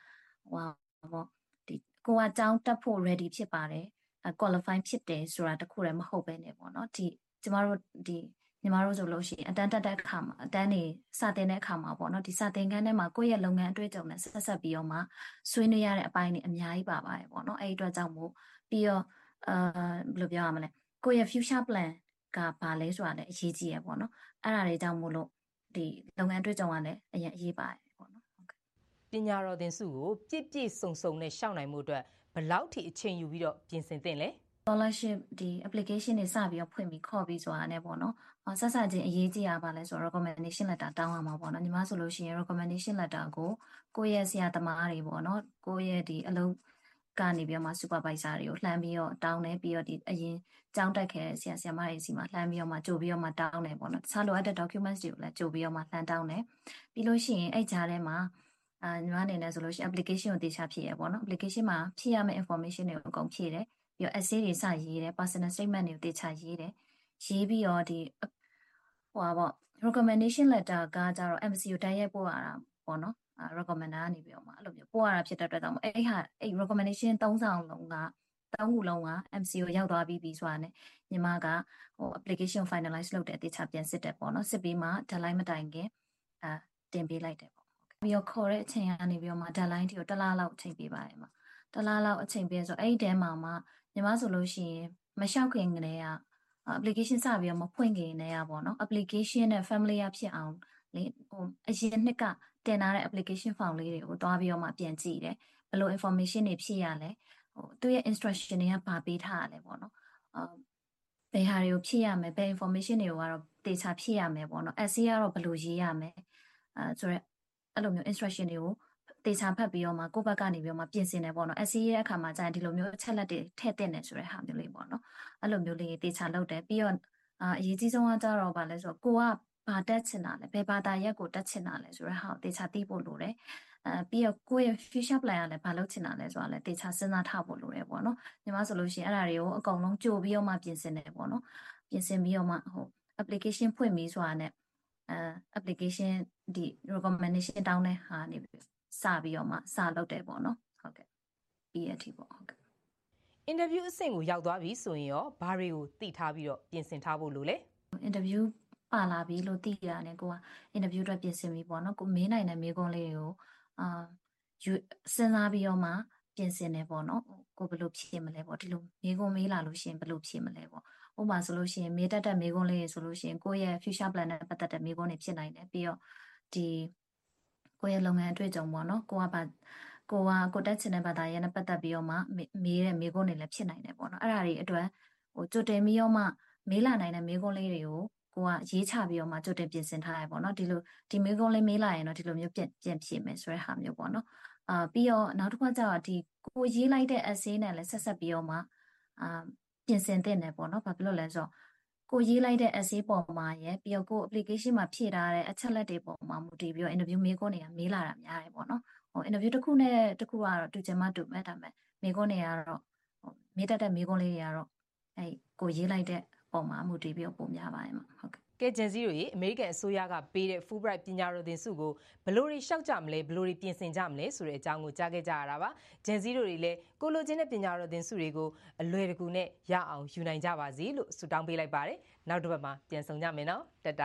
ဟိုပေါ့ဒီကိုကကြောင်းတက်ဖို့ ready ဖြစ်ပါတယ်။ qualify ဖြစ်တယ်ဆိုတာတခုတည်းမဟုတ်ပဲねပေါ့နော်ဒီကျမတို့ဒီညီမတို့ဆိုလို့ရှိရင်အတန်းတက်တဲ့အခါမှာအတန်းနေစတင်တဲ့အခါမှာပေါ့နော်ဒီစတင်ခန်းထဲမှာကိုယ့်ရဲ့လုပ်ငန်းအတွေ့အကြုံနဲ့ဆက်ဆက်ပြီးတော့မှဆွေးနွေးရတဲ့အပိုင်းတွေအများကြီးပါပါတယ်ပေါ့နော်အဲ့ဒီအတွက်ကြောင့်မို့ပြီးတော့အာဘယ်လိုပြောရမလဲကိုယ့်ရဲ့ future plan ကဘာလဲဆိုတာလည်းအရေးကြီးရပေါ့နော်အဲ့ဒါတွေကြောင့်မို့လို့ဒီလုပ်ငန်းအတွေ့အကြုံကလည်းအရင်အရေးပါတယ်ပေါ့နော်ဟုတ်ကဲ့ပညာတော်သင်စုကိုပြည့်ပြည့်စုံစုံနဲ့ရှောက်နိုင်မှုအတွက်ဘယ်လောက်ထိအချိန်ယူပြီးတော့ပြင်ဆင်သင့်လဲ scholarship ဒီ application တွေစပြီးတော့ဖွင့်ပြီးခေါ်ပြီးဆိုတာနဲ့ပေါ့နော်ဆက်ဆက်ချင်းအရေးကြီးရပါလဲဆိုတော့ recommendation letter တောင်းရမှာပေါ့နော်ညီမဆိုလို့ရှိရင် recommendation letter ကိုကိုယ့်ရဲ့ဆရာသမားတွေပေါ့နော်ကိုယ့်ရဲ့ဒီအလုပ်ကနေပြီးတော့မှ supervisor တွေကိုလှမ်းပြီးတော့တောင်းတယ်ပြီးတော့ဒီအရင်ကြောင်းတက်ခဲ့တဲ့ဆရာဆရာမတွေစီမှာလှမ်းပြီးတော့မှကြိုပြီးတော့မှတောင်းတယ်ပေါ့နော်တခြားလိုအပ်တဲ့ documents တွေကိုလည်းကြိုပြီးတော့မှလှမ်းတောင်းတယ်ပြီးလို့ရှိရင်အဲ့ကြားထဲမှာအာညီမအနေနဲ့ဆိုလို့ရှိရင် application ကိုတေချာဖြည့်ရပေါ့နော် application မှာဖြည့်ရမယ့် information တွေကိုအကုန်ဖြည့်တယ်ပြီးတော့ essay တွေစရေးတယ် personal statement တွေကိုတေချာရေးတယ်ရေးပြီးတော့ဒီဟိုပါပေါ့ recommendation letter ကကြတော့ M C U တိုက်ရိုက်ပို့ရတာပေါ့နော် recommender ကနေပြီးတော့မှအဲ့လိုမျိုးပို့ရတာဖြစ်တဲ့အတွက်ကြောင့်အဲ့ဟာအဲ့ recommendation သုံးဆောင်လုံးကသုံးခုလုံးက M C U ရောက်သွားပြီးပြီဆိုတာနဲ့ညီမကဟို application finalize လုပ်တဲ့အတေချာပြန်စစ်တယ်ပေါ့နော်စစ်ပြီးမှ deadline မတိုင်ခင်အာတင်ပေးလိုက်တယ်ပေါ့ပြီးတော့ခေါ်တဲ့အချိန်ကနေပြီးတော့မှ deadline တီကိုတစ်လလောက်အချိန်ပေးပါတယ်မှာတစ်လလောက်အချိန်ပေးဆိုအဲ့ဒီတဲမှာမှညီမဆိုလို့ရှိရင်မလျှောက်ခင်ကလေးက application စပြီးတော့မဖွင့်ခင်နဲ့ရပါတော့ application နဲ့ familiar ဖြစ်အောင်လေဟိုအရင်နှစ်ကတင်ထားတဲ့ application form လေးတွေကိုတွားပြီးတော့မှပြန်ကြည့်တယ်ဘယ်လို information တွေဖြည့်ရလဲဟိုသူရဲ့ instruction တွေကပါပေးထားရလဲပေါ့နော်အာဘယ်ဟာတွေကိုဖြည့်ရမယ်ဘယ် information တွေကိုကတော့တေချာဖြည့်ရမယ်ပေါ့နော် essay ကတော့ဘယ်လိုရေးရမယ်အဲဆိုတော့အဲ့လိုမျိုး instruction တွေကိုတေချာဖတ်ပြီးတော့မှကိုယ့်ဘက်ကနေပြီးတော့မှပြင်ဆင်တယ်ပေါ့နော် essay ရဲ့အခါမှာကြာရင်ဒီလိုမျိုးအချက်လက်တွေထည့်သင့်တယ်ဆိုတဲ့ဟာမျိုးလေးပေါ့နော်အဲ့လိုမျိုးလေးတေချာလုပ်တယ်ပြီးတော့အာအရေးကြီးဆုံးကကြတော့ဗာလဲဆိုတော့ကိုကဘာတက်ချင်တာလဲဘယ်ဘာသာရက်ကိုတက်ချင်တာလဲဆိုတဲ့ဟာကိုတေချာသိဖို့လိုတယ်အဲပြီးတော့ကိုယ့်ရဲ့ future plan ကလည်းဘာလုပ်ချင်တာလဲဆိုတာလည်းတေချာစဉ်းစားထားဖို့လိုတယ်ပေါ့နော်ညီမဆိုလို့ရှိရင်အဲ့ဒါတွေကိုအကုန်လုံးကြိုပြီးတော့မှပြင်ဆင်တယ်ပေါ့နော်ပြင်ဆင်ပြီးတော့မှဟို application ဖွင့်ပြီးဆိုတာနဲ့အဲ application ဒီ recommendation တောင်းတဲ့ဟာနေပြီးစပြီးတော့မှစလုပ်တယ်ပေါ့နော်ဟုတ်ကဲ့ပြီးရတဲ့ပေါ့ဟုတ်ကဲ့ interview အဆင့်ကိုရောက်သွားပြီဆိုရင်ရောဘာတွေကိုသိထားပြီးတော့ပြင်ဆင်ထားဖို့လိုလဲ interview ပါလာပြီလို့သိရတယ်ကိုက interview အတွက်ပြင်ဆင်ပြီပေါ့နော်ကိုမေးနိုင်တဲ့မေးခွန်းလေးတွေကိုအာစဉ်းစားပြီးတော့မှပြင်ဆင်တယ်ပေါ့နော်ကိုဘယ်လိုဖြေမလဲပေါ့ဒီလိုမေးခွန်းမေးလာလို့ရှိရင်ဘယ်လိုဖြေမလဲပေါ့ဥပမာဆိုလို့ရှိရင်မေးတတ်တဲ့မေးခွန်းလေးတွေဆိုလို့ရှိရင်ကိုယ့်ရဲ့ future plan နဲ့ပတ်သက်တဲ့မေးခွန်းတွေဖြစ်နိုင်တယ်ပြီးတော့ဒီကိုယ့်ရဲ့လုပ်ငန်းအတွေ့အကြုံပေါ့နော်ကိုကဘာကိုကကိုတက်ချင်တဲ့ဘာသာရေးနဲ့ပတ်သက်ပြီးတော့မှမေးတဲ့မေးခွန်းတွေလည်းဖြစ်နိုင်တယ်ပေါ့နော်အဲ့ဒါတွေအတွက်ဟိုကြိုတင်ပြီးတော့မှမေးလာနိုင်တဲ့မေးခွန်းလေးတွေကိုကိုကရေးချပြီးတော့မှကြိုတင်ပြင်ဆင်ထားရပေါ့နော်ဒီလိုဒီမေးခွန်းလေးမေးလာရင်တော့ဒီလိုမျိုးပြင်ပြင်ဖြေမယ်ဆိုတဲ့ဟာမျိုးပေါ့နော်အာပြီးတော့နောက်တစ်ခါကျတော့ဒီကိုရေးလိုက်တဲ့ essay နဲ့လည်းဆက်ဆက်ပြီးတော့မှအာပြင်ဆင်သင့်တယ်ပေါ့နော်ဘာဖြစ်လို့လဲဆိုတော့ကိုရေးလိုက်တဲ့ essay ပေါ်မှာရယ်ပြီးတော့ကို application မှာဖြည့်ထားတဲ့အချက်လက်တွေပေါ်မှာမူတည်ပြီးတော့ interview မေးခွန်းတွေကမေးလာတာများတယ်ပေါ့နော်ဟို interview တစ်ခုနဲ့တစ်ခုကတော့တူချင်မှတူမဲ့ဒါပေမဲ့မေးခွန်းတွေကတော့ဟိုမေးတတ်တဲ့မေးခွန်းလေးတွေကတော့အဲကိုရေးလိုက်တဲ့ပုံမှာမူတည်ပြီးတော့ပုံများပါတယ်မှာဟုတ်ကဲ့ကဲဂျန်စီတို့ရေအမေရိကန်အစိုးရကပေးတဲ့ Fulbright ပညာတော်သင်ဆုကိုဘယ်လိုတွေရှောက်ကြမလဲဘယ်လိုတွေပြင်ဆင်ကြမလဲဆိုတဲ့အကြောင်းကိုကြားခဲ့ကြရတာပါဂျန်စီတို့တွေလည်းကိုလိုချင်တဲ့ပညာတော်သင်ဆုတွေကိုအလွယ်တကူနဲ့ရအောင်ယူနိုင်ကြပါစေလို့ဆုတောင်းပေးလိုက်ပါတယ်နောက်တစ်ပတ်မှာပြန်ဆောင်ကြမယ်နော်တတာ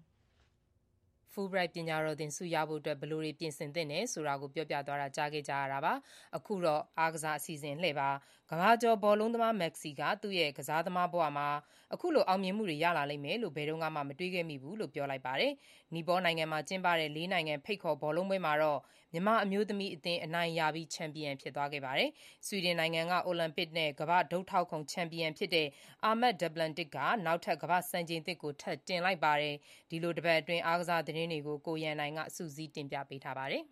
Fulbright ပညာတော်သင်ဆုရဖို့အတွက်ဘယ်လိုတွေပြင်ဆင်သင့်တယ်ဆိုတာကိုပြောပြသွားတာကြားခဲ့ကြရတာပါအခုတော့အားကစားအစီအစဉ်လှည့်ပါကမ္ဘာကျော်ဘောလုံးသမားမက်ဆီကသူ့ရဲ့ကစားသမားဘဝမှာအခုလိုအောင်မြင်မှုတွေရလာလိမ့်မယ်လို့ဘယ်တော့မှမတွေးခဲ့မိဘူးလို့ပြောလိုက်ပါတယ်နီပေါနိုင်ငံမှာကျင်းပတဲ့လေးနိုင်ငံဖိတ်ခေါ်ဘောလုံးပွဲမှာတော့မြန်မာအမျိုးသမီးအသင်းအနိုင်ရပြီးချန်ပီယံဖြစ်သွားခဲ့ပါတယ်ဆွီဒင်နိုင်ငံကအိုလံပစ်နဲ့ကမ္ဘာဒုတ်ထောက်ခုံချန်ပီယံဖြစ်တဲ့အာမတ်ဒပလန်တစ်ကနောက်ထပ်ကမ္ဘာစံချိန်သစ်ကိုထပ်တင်လိုက်ပါတယ်ဒီလိုတစ်ပတ်အတွင်းအားကစားသတင်းတွေကိုကိုရန်နိုင်ကစူးစီးတင်ပြပေးထားပါတယ်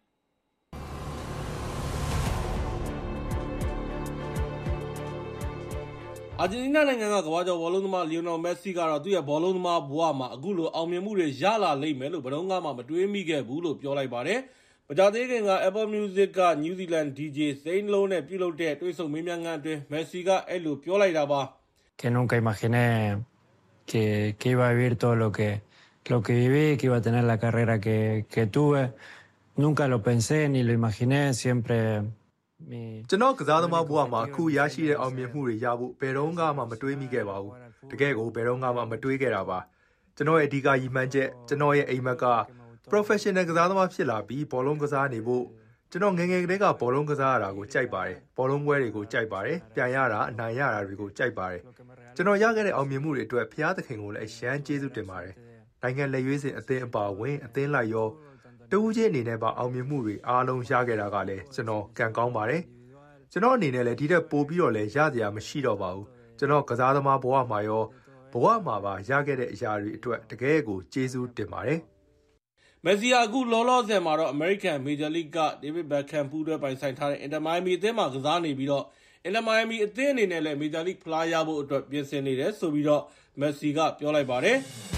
အာဂျင်တီးနားနိုင်ငံကကမ္ဘာကျော်ဘောလုံးသမားလီယိုနယ်မက်ဆီကတော့သူ့ရဲ့ဘောလုံးသမားဘဝမှာအခုလိုအောင်မြင်မှုတွေရလာလိမ့်မယ်လို့ဘယ်တော့မှမတွေးမိခဲ့ဘူးလို့ပြောလိုက်ပါတယ်။မကြာသေးခင်က Apple Music က New Zealand ဒီ ဂျေ Zane Lowe နဲ့ပြုလုပ်တဲ့တွေ့ဆုံမေးမြန်းခန်းအတွင်းမက်ဆီကအဲ့လိုပြောလိုက်တာပါ။ Que nunca imaginé que que iba a vivir todo lo que lo que viví, que iba a tener la carrera que que tuve nunca lo pensé ni lo imaginé siempre ကျွန်တော်ကစားသမားဘဝမှာအခုရရှိတဲ့အောင်မြင်မှုတွေရဖို့ဘယ်တော့မှမတွေးမိခဲ့ပါဘူးတကယ်ကိုဘယ်တော့မှမတွေးခဲ့တာပါကျွန်တော်ရဲ့အဓိကရည်မှန်းချက်ကျွန်တော်ရဲ့အိမ်မက်က professional ကစားသမားဖြစ်လာပြီးဘောလုံးကစားနေဖို့ကျွန်တော်ငယ်ငယ်ကတည်းကဘောလုံးကစားရတာကိုကြိုက်ပါတယ်ဘောလုံးပွဲတွေကိုကြိုက်ပါတယ်ပြန်ရတာအနိုင်ရတာတွေကိုကြိုက်ပါတယ်ကျွန်တော်ရခဲ့တဲ့အောင်မြင်မှုတွေအတွက်ဖခင်သခင်ကိုလည်းအရန်ကျေးဇူးတင်ပါတယ်နိုင်ငံလက်ရွေးစင်အသင်းအပါအဝင်အသင်းလိုက်ရောတဦးချင်းအနေနဲ့ပါအောင်မြင်မှုတွေအားလုံးရခဲ့တာကလည်းကျွန်တော်ကံကောင်းပါတယ်ကျွန်တော်အနေနဲ့လည်းဒီထက်ပိုပြီးတော့လည်းရစရာမရှိတော့ပါဘူးကျွန်တော်ကစားသမားဘဝမှာရောဘဝမှာပါရခဲ့တဲ့အရာတွေအတွက်တကယ်ကိုကျေးဇူးတင်ပါတယ်မက်ဆီအခုလောလောဆယ်မှာတော့ American Major League က David Beckham ပူးတွဲပိုင်ဆိုင်ထားတဲ့ Inter Miami အသင်းမှာကစားနေပြီးတော့ Inter Miami အသင်းအနေနဲ့လည်း Major League ဖလားရဖို့အတွက်ပြင်ဆင်နေတယ်ဆိုပြီးတော့ Messi ကပြောလိုက်ပါတယ်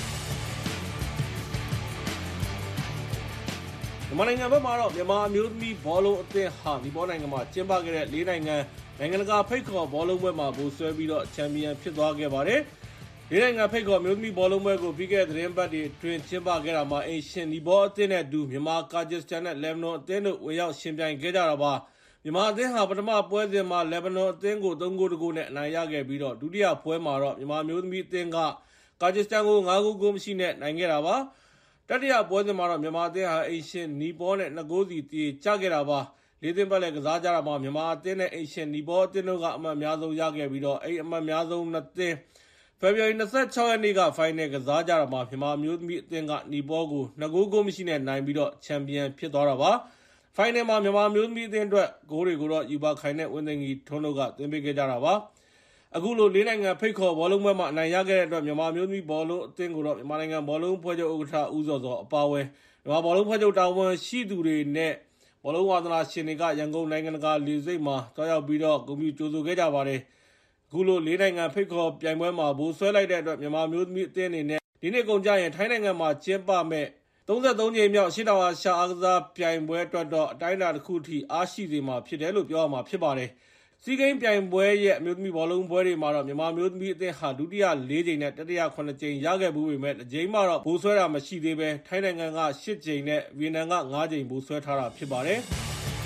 မြန်မာနိုင်ငံဘက်မှာတော့မြန်မာအမျိုးသမီးဘောလုံးအသင်းဟာဒီဘောနိုင်ငံမှာကျင်းပခဲ့တဲ့လေးနိုင်ငံနိုင်ငံတကာဖိတ်ခေါ်ဘောလုံးပွဲမှာဘူဆွဲပြီးတော့ချန်ပီယံဖြစ်သွားခဲ့ပါတယ်။လေးနိုင်ငံဖိတ်ခေါ်မျိုးသမီးဘောလုံးပွဲကိုပြီးခဲ့တဲ့သတင်းပတ်တွေအတွင်းကျင်းပခဲ့တာမှာအင်ရှင်ဒီဘောအသင်းနဲ့အတူမြန်မာကာဂျစ္စတန်နဲ့လက်ဘနွန်အသင်းတို့ဝင်ရောက်ရှင်ပြိုင်ခဲ့ကြတာပါ။မြန်မာအသင်းဟာပထမပွဲစဉ်မှာလက်ဘနွန်အသင်းကိုသုံးဂိုးတဂိုးနဲ့အနိုင်ရခဲ့ပြီးတော့ဒုတိယပွဲမှာတော့မြန်မာမျိုးသမီးအသင်းကကာဂျစ္စတန်ကိုငါးဂိုးကိုမရှိနဲ့နိုင်ခဲ့တာပါ။တတိယပွဲစဉ်မှာတော့မြန်မာအသင်းဟာအိရှင်နီဘောနဲ့နှစ်ဂိုးစီတည်ကျခဲ့တာပါလေးသင်းပတ်လည်းကစားကြတာမှာမြန်မာအသင်းနဲ့အိရှင်နီဘောအသင်းတို့ကအမှတ်အများဆုံးရခဲ့ပြီးတော့အဲ့အမှတ်အများဆုံးနှစ်သင်းဖေဖော်ဝါရီ၂၆ရက်နေ့ကဖိုင်နယ်ကစားကြတာမှာမြန်မာမျိုးသမီးအသင်းကနီဘောကိုနှစ်ဂိုးကိုမရှိနဲ့နိုင်ပြီးတော့ချန်ပီယံဖြစ်သွားတာပါဖိုင်နယ်မှာမြန်မာမျိုးသမီးအသင်းအတွက်ဂိုးတွေကိုတော့ယူပါခိုင်နဲ့ဝင်းသိန်းကြီးထွန်းတို့ကသွင်းပေးခဲ့ကြတာပါအခုလိုလေးနိုင်ငံဖိတ်ခေါ်ဘောလုံးပွဲမှာအနိုင်ရခဲ့တဲ့အတွက်မြန်မာမျိုးသမီးဘောလုံးအသင်းကိုတော့မြန်မာနိုင်ငံဘောလုံးဖွဲ့ချုပ်ဥက္ကဋ္ဌဦးစောစောအပါအဝင်မြန်မာဘောလုံးဖွဲ့ချုပ်တာဝန်ရှိသူတွေနဲ့ဘောလုံးဝါသနာရှင်တွေကရန်ကုန်နိုင်ငံတကာလေဆိပ်မှာတွားရောက်ပြီးတော့ဂုဏ်ပြုကြိုဆိုခဲ့ကြပါတယ်အခုလိုလေးနိုင်ငံဖိတ်ခေါ်ပြိုင်ပွဲမှာဘူဆွဲလိုက်တဲ့အတွက်မြန်မာမျိုးသမီးအသင်းအနေနဲ့ဒီနေ့ကုန်ကြရင်ထိုင်းနိုင်ငံမှာကျင်းပမဲ့သုံးဆယ့်သုံးကြိမ်မြောက်ရှစ်တောင်အာရှအားကစားပြိုင်ပွဲအတွက်တော့အတိုင်းအတာတစ်ခုထိအားရှိစေမှာဖြစ်တယ်လို့ပြောရမှာဖြစ်ပါတယ်စီဂိမ်းပြိုင်ပွဲရဲ့အမျိုးသမီးဘောလုံးပွဲတွေမှာတော့မြန်မာမျိုးသမီးအသင်းဟာဒုတိယလေးကြိမ်နဲ့တတိယခုနှစ်ကြိမ်ရခဲ့ဘူးပေမဲ့တစ်ကြိမ်မှတော့ဘူဆွဲတာမရှိသေးပဲထိုင်းနိုင်ငံကရှစ်ကြိမ်နဲ့ဗီယက်နမ်ကငါးကြိမ်ဘူဆွဲထားတာဖြစ်ပါတယ်။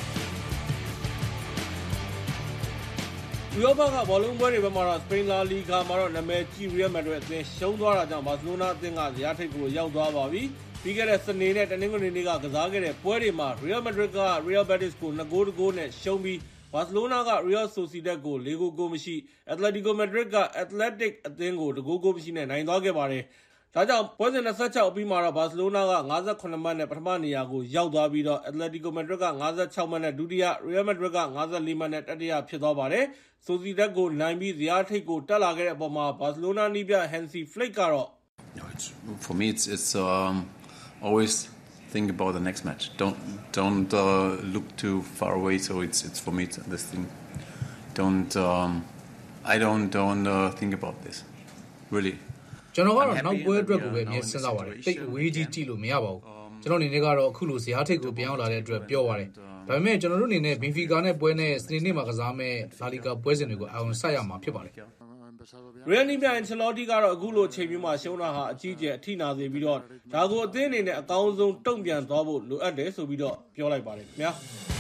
ဥရောပကဘောလုံးပွဲတွေဘက်မှာတော့စပိန်လာလီဂါမှာတော့နာမည်ကြီးရီယယ်မက်ဒရစ်အသင်းရှုံးသွားတာကြောင့်ဘာစီလိုနာအသင်းကဇယားထိပ်ကိုရောက်သွားပါပြီ။ပြီးခဲ့တဲ့စနေနဲ့တနင်္ဂနွေနေ့ကကစားခဲ့တဲ့ပွဲတွေမှာရီယယ်မက်ဒရစ်ကရီယယ်ဘက်တစ်ကိုနှစ်ဂိုးတဂိုးနဲ့ရှုံးပြီးဘာစီလိုနာက Real Sociedad ကိုလေးဂိုးကိုမရှိ Atletico Madrid က Athletic အသင်းကိုတဂိုးကိုမရှိနဲ့နိုင်သွားခဲ့ပါတယ်။ဒါကြောင့်ပွဲစဉ်၂၆အပြီးမှာတော့ဘာစီလိုနာက၅ခုမှတ်နဲ့ပထမနေရာကိုရောက်သွားပြီးတော့ Atletico Madrid က၅၆မှတ်နဲ့ဒုတိယ Real Madrid က၅၄မှတ်နဲ့တတိယဖြစ်သွားပါတယ်။ Sociedad ကိုနိုင်ပြီးဇယားထိပ်ကိုတက်လာခဲ့တဲ့အပေါ်မှာဘာစီလိုနာနီးပြ Hansi Flick ကတော့ For me it's it's um always think about the next match. Don't don't uh, look too far away. So it's it's for me it's this thing. Don't um, I don't don't uh, think about this. Really. ကျွန်တော်ကတော့နောက်ပွဲအတွက်ကိုပဲအမြဲစဉ်းစားပါတယ်တိတ်အဝေးကြီးကြည့်လို့မရပါဘူးကျွန်တော်အနေနဲ့ကတော့အခုလိုဇယားထိပ်ကိုပြောင်းလာတဲ့အတွက်ပြောပါတယ်ဒါပေမဲ့ကျွန်တော်တို့အနေနဲ့ဘင်ဖီကာနဲ့ပွဲနဲ့စနေနေ့မှာကစားမဲ့လာလီဂါပွဲစဉ်တွေကိုအာရုံစိုက်ရမှာဖြစ်ပါတယ်ရီယယ်နီပြိုင်ချယ်လော်တီကတော့အခုလိုအချိန်မျိုးမှာရှုံးတာဟာအကြီးကျယ်အထိနာစေပြီးတော့ဒါကိုအသင်းအနေနဲ့အကောင်းဆုံးတုံ့ပြန်သွားဖို့လိုအပ်တယ်ဆိုပြီးတော့ပြောလိုက်ပါတယ်ခင်ဗျာ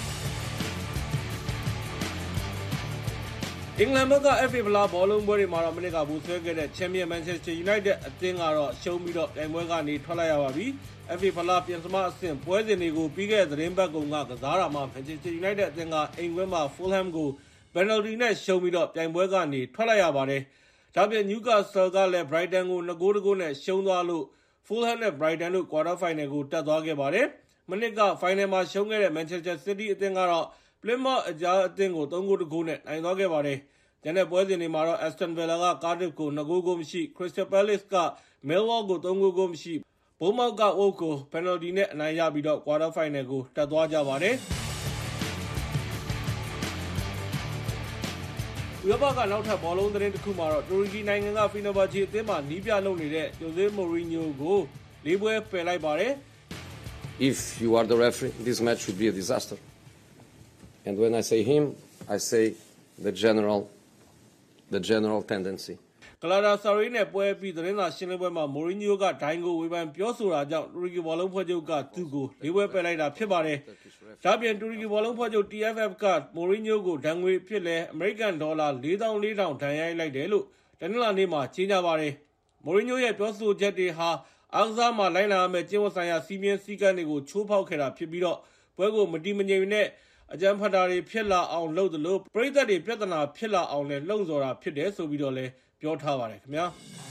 အင်္ဂလန်ဘက်က F A ဖလားဘောလုံးပွဲတွေမှာတော့မနစ်ကဘူဆွဲခဲ့တဲ့ချန်ပီယံ Manchester United အသင်းကတော့ရှုံးပြီးတော့ပြိုင်ပွဲကနေထွက်လိုက်ရပါပြီ။ F A ဖလားပြင်စမအဆင့်ပွဲစဉ်တွေကိုပြီးခဲ့တဲ့သတင်းပတ်ကုန်ကကစားတာမှာ Manchester United အသင်းကအိမ်ကွင်းမှာ Fulham ကို penalty နဲ့ရှုံးပြီးတော့ပြိုင်ပွဲကနေထွက်လိုက်ရပါတယ်။ဒါပြင် Newcastle ကလည်း Brighton ကိုနှစ်ဂိုးတဂိုးနဲ့ရှုံးသွားလို့ Fulham နဲ့ Brighton တို့ quarter final ကိုတက်သွားခဲ့ပါတယ်။မနစ်က final မှာရှုံးခဲ့တဲ့ Manchester City အသင်းကတော့ Plymouth အကြားအသင်းကိုသုံးဂိုးတဂိုးနဲ့နိုင်သွားခဲ့ပါတယ်။ကျန်တဲ့ပွဲစဉ်တွေမှာတော့ Aston Villa က Cardiff ကိုနှစ်ဂိုးကိုမရှိ Crystal Palace က Millwall ကိုသုံးဂိုးကိုမရှိ Bournemouth က Wolves ကို penalty နဲ့အနိုင်ရပြီးတော့ quarter final ကိုတက်သွားကြပါတယ်။ဥရောပကနောက်ထပ်ဘောလုံးသတင်းတစ်ခုမှာတော့တူရကီနိုင်ငံက Fenerbahce အသင်းမှာနီးပြလုပ်နေတဲ့ Jose Mourinho ကိုလေးပွဲပယ်လိုက်ပါတယ်။ If you are the referee, this match should be a disaster. And when I say him, I say the general the general tendency. ဂလာတာဆာရီနဲ့ပွဲပြီးသတင်းစာရှင်းလင်းပွဲမှာမိုရီညိုကဒိုင်ကိုဝေဖန်ပြောဆိုတာကြောင့်တူရကီဘောလုံးဖွဲ့ချုပ်ကသူ့ကိုလေးပွဲပယ်လိုက်တာဖြစ်ပါတယ်။ဒါပြင်တူရကီဘောလုံးဖွဲ့ချုပ် T F F ကမိုရီညိုကိုဒဏ်ငွေဖြစ်လဲအမေရိကန်ဒေါ်လာလေးသောင်းလေးထောင်ဒဏ်ရိုက်လိုက်တယ်လို့တနင်္လာနေ့မှာကြေညာပါတယ်။မိုရီညိုရဲ့ပြောဆိုချက်တွေဟာအားကစားမှာလိုက်နာရမယ့်ကျင့်ဝတ်ဆိုင်ရာစီမင်းစည်းကမ်းတွေကိုချိုးဖောက်ခဲ့တာဖြစ်ပြီးတော့ပွဲကိုမတီမငြိမ်နဲ့အကြမ်းဖက်တာတွေဖြစ်လာအောင်လုပ်သလိုပရိသတ်တွေပြဿနာဖြစ်လာအောင်လည်းလှုံ့ဆော်တာဖြစ်တယ်ဆိုပြီးတော့လည်းပြောထားပါတယ်ခင်ဗျာ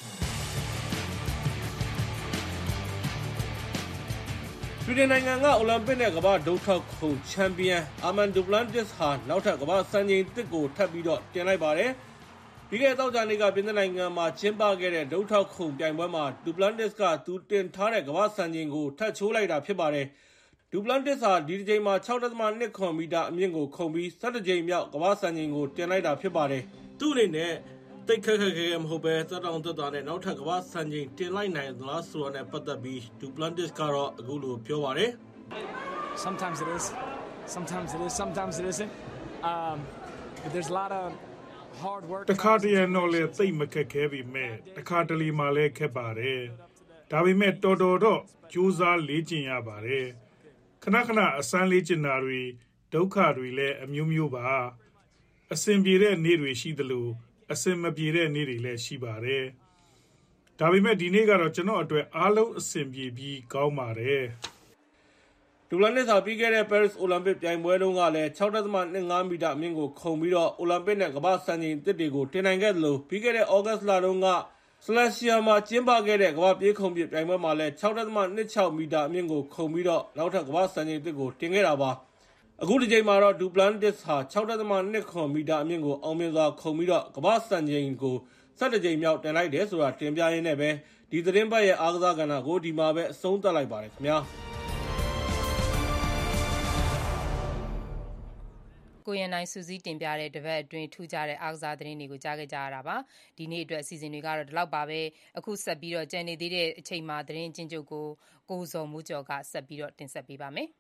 ဆွီဒင်နိုင်ငံကအိုလံပစ်နဲ့ကမ္ဘာဒုတ်ထောက်ခုံချန်ပီယံအာမန်ဒူပလန်တစ်ဟာနောက်ထပ်ကမ္ဘာစံချိန်တစ်ကိုထပ်ပြီးတော့တင်လိုက်ပါတယ်ပြီးခဲ့တဲ့သောကြာနေ့ကပြင်သစ်နိုင်ငံမှာကျင်းပခဲ့တဲ့ဒုတ်ထောက်ခုံပြိုင်ပွဲမှာဒူပလန်တစ်ကသူတင်ထားတဲ့ကမ္ဘာစံချိန်ကိုထပ်ချိုးလိုက်တာဖြစ်ပါတယ်ဒူပလန်တစ်ဟာဒီတစ်ချိန်မှာ ၆ဒသမ ၂ ခွန်မီတာအမြင့်ကိုခုန်ပြီး၁၁ကြိမ်မြောက်ကမ္ဘာစံချိန်ကိုတင်လိုက်တာဖြစ်ပါတယ်သူ့အနေနဲ့တိတ်ခက်ခက်ခဲခဲမဟုတ်ပဲသက်တောင့်သက်သာနဲ့နောက်ထပ်ကမ္ဘာစံချိန်တင်လိုက်နိုင်သလားဆိုတာနဲ့ပတ်သက်ပြီးဒူပလန်တစ်ကတော့အခုလိုပြောပါတယ် Sometimes it is sometimes it is sometimes it isn't um but there's a lot of hard work တခါတရံတော့လေသိမခက်ခဲပြီမဲ့တခါတလေမှလည်းခက်ပါတယ်ဒါပေမဲ့တော်တော်တော့ကြိုးစားလေ့ကျင့်ရပါတယ်ခဏခဏအစမ်းလေ့ကျင့်တာတွေဒုက္ခတွေလည်းအမျိုးမျိုးပါအဆင်ပြေတဲ့နေ့တွေရှိသလိုအဆင်မပြေတဲ့နေ့တွေလည်းရှိပါတယ်ဒါပေမဲ့ဒီနေ့ကတော့ကျွန်တော်အတွက်အားလုံးအဆင်ပြေပြီးကောင်းပါတယ်ဒူပလန်တစ်ဟာပြီးခဲ့တဲ့ Paris Olympic ပြိုင်ပွဲတုန်းကလည်း ၆ဒသမ ၂၅ မီတာအမြင့်ကိုခုန်ပြီးတော့ Olympic နဲ့ကမ္ဘာစံချိန်တစ်တွေကိုတင်နိုင်ခဲ့သလိုပြီးခဲ့တဲ့ August လတုန်းကဆလရှီယာမှာကျင်းပခဲ့တဲ့ကမ္ဘာပြေးခုန်ပြပြိုင်ပွဲမှာလည်း ၆ဒသမ ၂၆ မီတာအမြင့်ကိုခုန်ပြီးတော့နောက်ထပ်ကမ္ဘာစံချိန်တစ်ကိုတင်ခဲ့တာပါအခုဒီချိန်မှာတော့ဒူပလန်တစ်ဟာ ၆ဒသမ ၂ ခွန်မီတာအမြင့်ကိုအောင်မြင်စွာခုန်ပြီးတော့ကမ္ဘာစံချိန်ကို၁၁ကြိမ်မြောက်တင်လိုက်တယ်ဆိုတာတင်ပြရင်းနဲ့ပဲဒီသတင်းပတ်ရဲ့အားကစားကဏ္ဍကိုဒီမှာပဲအဆုံးသတ်လိုက်ပါတယ်ခင်ဗျာကိုရန်နိုင်စူးစီးတင်ပြတဲ့တပတ်အတွင်းထူးခြားတဲ့အားကစားသတင်းတွေကိုကြားခဲ့ကြရတာပါဒီနေ့အတွက်အစီအစဉ်တွေကတော့ဒီလောက်ပါပဲအခုဆက်ပြီးတော့ကြံနေသေးတဲ့အချိန်မှာသတင်းချင်းချုပ်ကိုကိုဇော်မိုးကျော်ကဆက်ပြီးတော့တင်ဆက်ပေးပါမယ်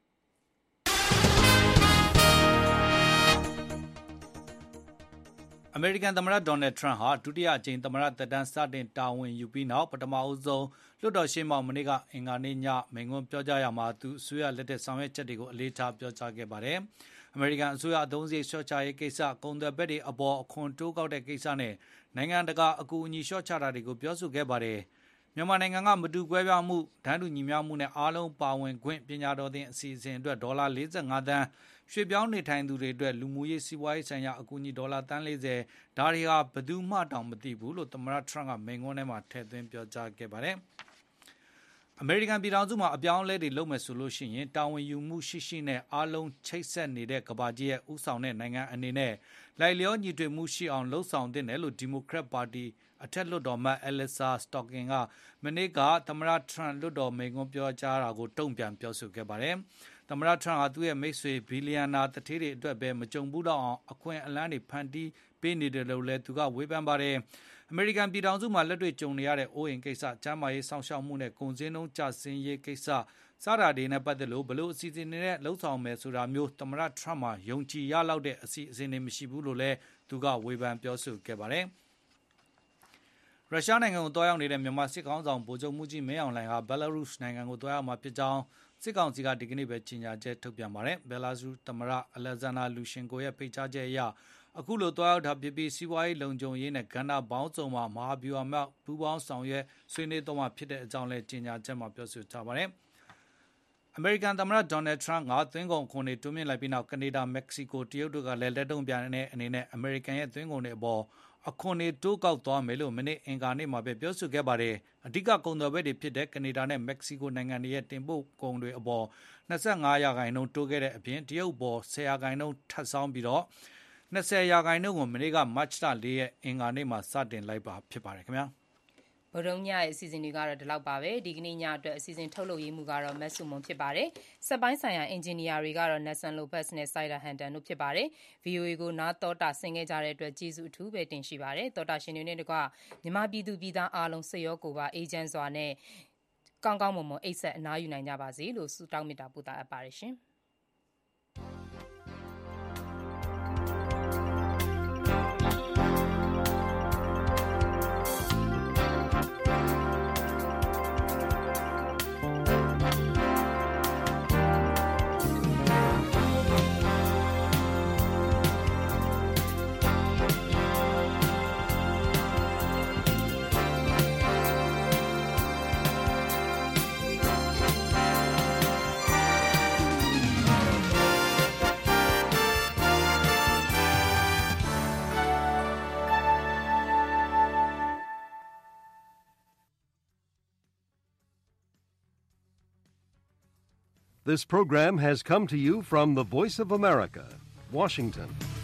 အမေရိကန်သမ္မတဒေါ်နယ်ထရန့်ဟာဒုတိယအကြိမ်သမ္မတသက်တမ်းစတင်တာဝန်ယူပြီးနောက်ပထမအဆုံးလွှတ်တော်ရှေ့မှောက်မနေ့ကအင်္ဂါနေ့ညမိန့်ခွန်းပြောကြားရာမှာသူအစိုးရလက်ထက်ဆောင်ရွက်ချက်တွေကိုအလေးထားပြောကြားခဲ့ပါတယ်။အမေရိကန်အစိုးရအသုံးစရိတ်လျှော့ချရေးကိစ္စ၊ကုန်သွယ်ဘက်တွေအပေါ်အခွန်တိုးကောက်တဲ့ကိစ္စနဲ့နိုင်ငံတကာအကူအညီလျှော့ချတာတွေကိုပြောဆိုခဲ့ပါတယ်။မြန်မာနိုင်ငံကမတူကွဲပြားမှု၊တန်းတူညီမျှမှုနဲ့အားလုံးပါဝင်ခွင့်ပညာတော်သင်အစီအစဉ်အတွက်ဒေါ်လာလေးဆယ့်ငါးသန်းရွှေ့ပြောင်းနေထိုင်သူတွေအတွက်လူမှုရေးစီးပွားရေးဆိုင်ရာအကူအညီဒေါ်လာသန်းလေးဆယ်ဒါတွေဟာဘယ်သူမှတောင်မသိဘူးလို့သမ္မတထရန့်ကမိန့်ခွန်းထဲမှာထည့်သွင်းပြောကြားခဲ့ပါတယ်။အမေရိကန်ပြည်ထောင်စုမှာအပြောင်းအလဲတွေလုပ်မယ်ဆိုလို့ရှိရင်တာဝန်ယူမှုရှိရှိနဲ့အားလုံးချိတ်ဆက်နေတဲ့ကမ္ဘာကြီးရဲ့ဥဆောင်တဲ့နိုင်ငံအနေနဲ့လိုက်လျောညီထွေမှုရှိအောင်လှုံ့ဆော်သင့်တယ်လို့ဒီမိုကရက်ပါတီအထက်လွှတ်တော်မှအလီဆာစတော့ကင်ကမနေ့ကသမ္မတထရန့်လွှတ်တော်မိန့်ခွန်းပြောကြားတာကိုတုံ့ပြန်ပြောဆိုခဲ့ပါတယ်။သမ္မတထရန့်ဟာသူ့ရဲ့မိတ်ဆွေဘီလီယံနာတထေးတွေအတွက်ပဲမကြုံဘူးတော့အောင်အခွင့်အလမ်းတွေဖန်တီးပေးနေတယ်လို့လည်းသူကဝေဖန်ပါတယ်။အမေရိကန်ပြည်ထောင်စုမှာလက်တွေ့ကြုံနေရတဲ့အိုးအိမ်ကိစ္စ၊ကျန်းမာရေးစောင့်ရှောက်မှုနဲ့ကုန်စည်နှုန်းကျဆင်းရေးကိစ္စစတာတွေနဲ့ပတ်သက်လို့ဘလို့အစီအစဉ်တွေနဲ့လှုံ့ဆော်မယ်ဆိုတာမျိုးသမ္မတထရန့်မှာယုံကြည်ရလောက်တဲ့အစီအစဉ်တွေမရှိဘူးလို့လည်းသူကဝေဖန်ပြောဆိုခဲ့ပါတယ်။ရုရှားနိုင်ငံကိုတွားရောက်နေတဲ့မြန်မာစစ်ကောင်ဆောင်ဗိုလ်ချုပ်မှုကြီးမင်းအောင်လှိုင်ဟာဘယ်လာရုစ်နိုင်ငံကိုတွားရောက်မှာဖြစ်ကြောင်းစစ်ကောင်စီကဒီကနေ့ပဲကြေညာချက်ထုတ်ပြန်ပါတယ်။ဘယ်လာရုစ်သမ္မတအလက်ဇန်ဒါလူရှင်ကိုရဲ့ဖိတ်ကြားချက်အရအခုလိုတွားရောက်တာဖြစ်ပြီးစီးပွားရေးလုံခြုံရေးနဲ့ကဏ္ဍပေါင်းစုံမှာမဟာဗျူဟာမြောက်ပူးပေါင်းဆောင်ရွက်ဆွေးနွေးတော့မှာဖြစ်တဲ့အကြောင်းလည်းကြေညာချက်မှာပြောဆိုထားပါတယ်။အမေရိကန်သမ္မတဒေါ်နယ်ထရန့်ကသွင်းကုန်ခွန်တွေတိုးမြင့်လိုက်ပြီးနောက်ကနေဒါ၊မက္ကဆီကို၊တရုတ်တို့ကလည်းလက်တုံ့ပြန်တဲ့အနေနဲ့အမေရိကန်ရဲ့သွင်းကုန်တွေအပေါ်အခွန်တွေတိုးကောက်သွားမယ်လို့မနေ့အင်္ဂါနေ့မှာပဲပြောဆိုခဲ့ပါတယ်။အဓိကကုန်သွယ်ဘက်တွေဖြစ်တဲ့ကနေဒါနဲ့မက္ကဆီကိုနိုင်ငံတွေရဲ့တင်ပို့ကုန်တွေအပေါ်၂၅ရာခိုင်နှုန်းတိုးခဲ့တဲ့အပြင်တရုတ်ပေါ်၁၀ရာခိုင်နှုန်းထပ်ဆောင်းပြီးတော့၂၀ရာခိုင်နှုန်းကိုမနေ့ကမတ်လလေးရက်အင်္ဂါနေ့မှာစတင်လိုက်ပါဖြစ်ပါတယ်ခင်ဗျာ။ဗုဒ္ဓညရဲ့အစီအစဉ်တွေကတော့ဒီလောက်ပါပဲဒီကနေ့ညအတွက်အစီအစဉ်ထုတ်လုပ်ရေးမှုကတော့မက်ဆုမွန်ဖြစ်ပါတယ်စက်ပိုင်းဆိုင်ရာအင်ဂျင်နီယာတွေကတော့ Nelson Lopez နဲ့ Sider Hunter တို့ဖြစ်ပါတယ် ဗီအိုအေ ကိုနားတော်တာဆင်ခဲ့ကြတဲ့အတွက်ကျေးဇူးအထူးပဲတင်ရှိပါတယ်တော်တာရှင်တွေနဲ့တကွမြန်မာပြည်သူပြည်သားအားလုံးစိတ်ရောကိုယ်ပါအေဂျင့်စွာနဲ့ကောင်းကောင်းမွန်မွန်အိတ်ဆက်အနားယူနိုင်ကြပါစေလို့ဆုတောင်းမေတ္တာပို့သအပ်ပါတယ်ရှင်။ This program has come to you from the Voice of America, Washington.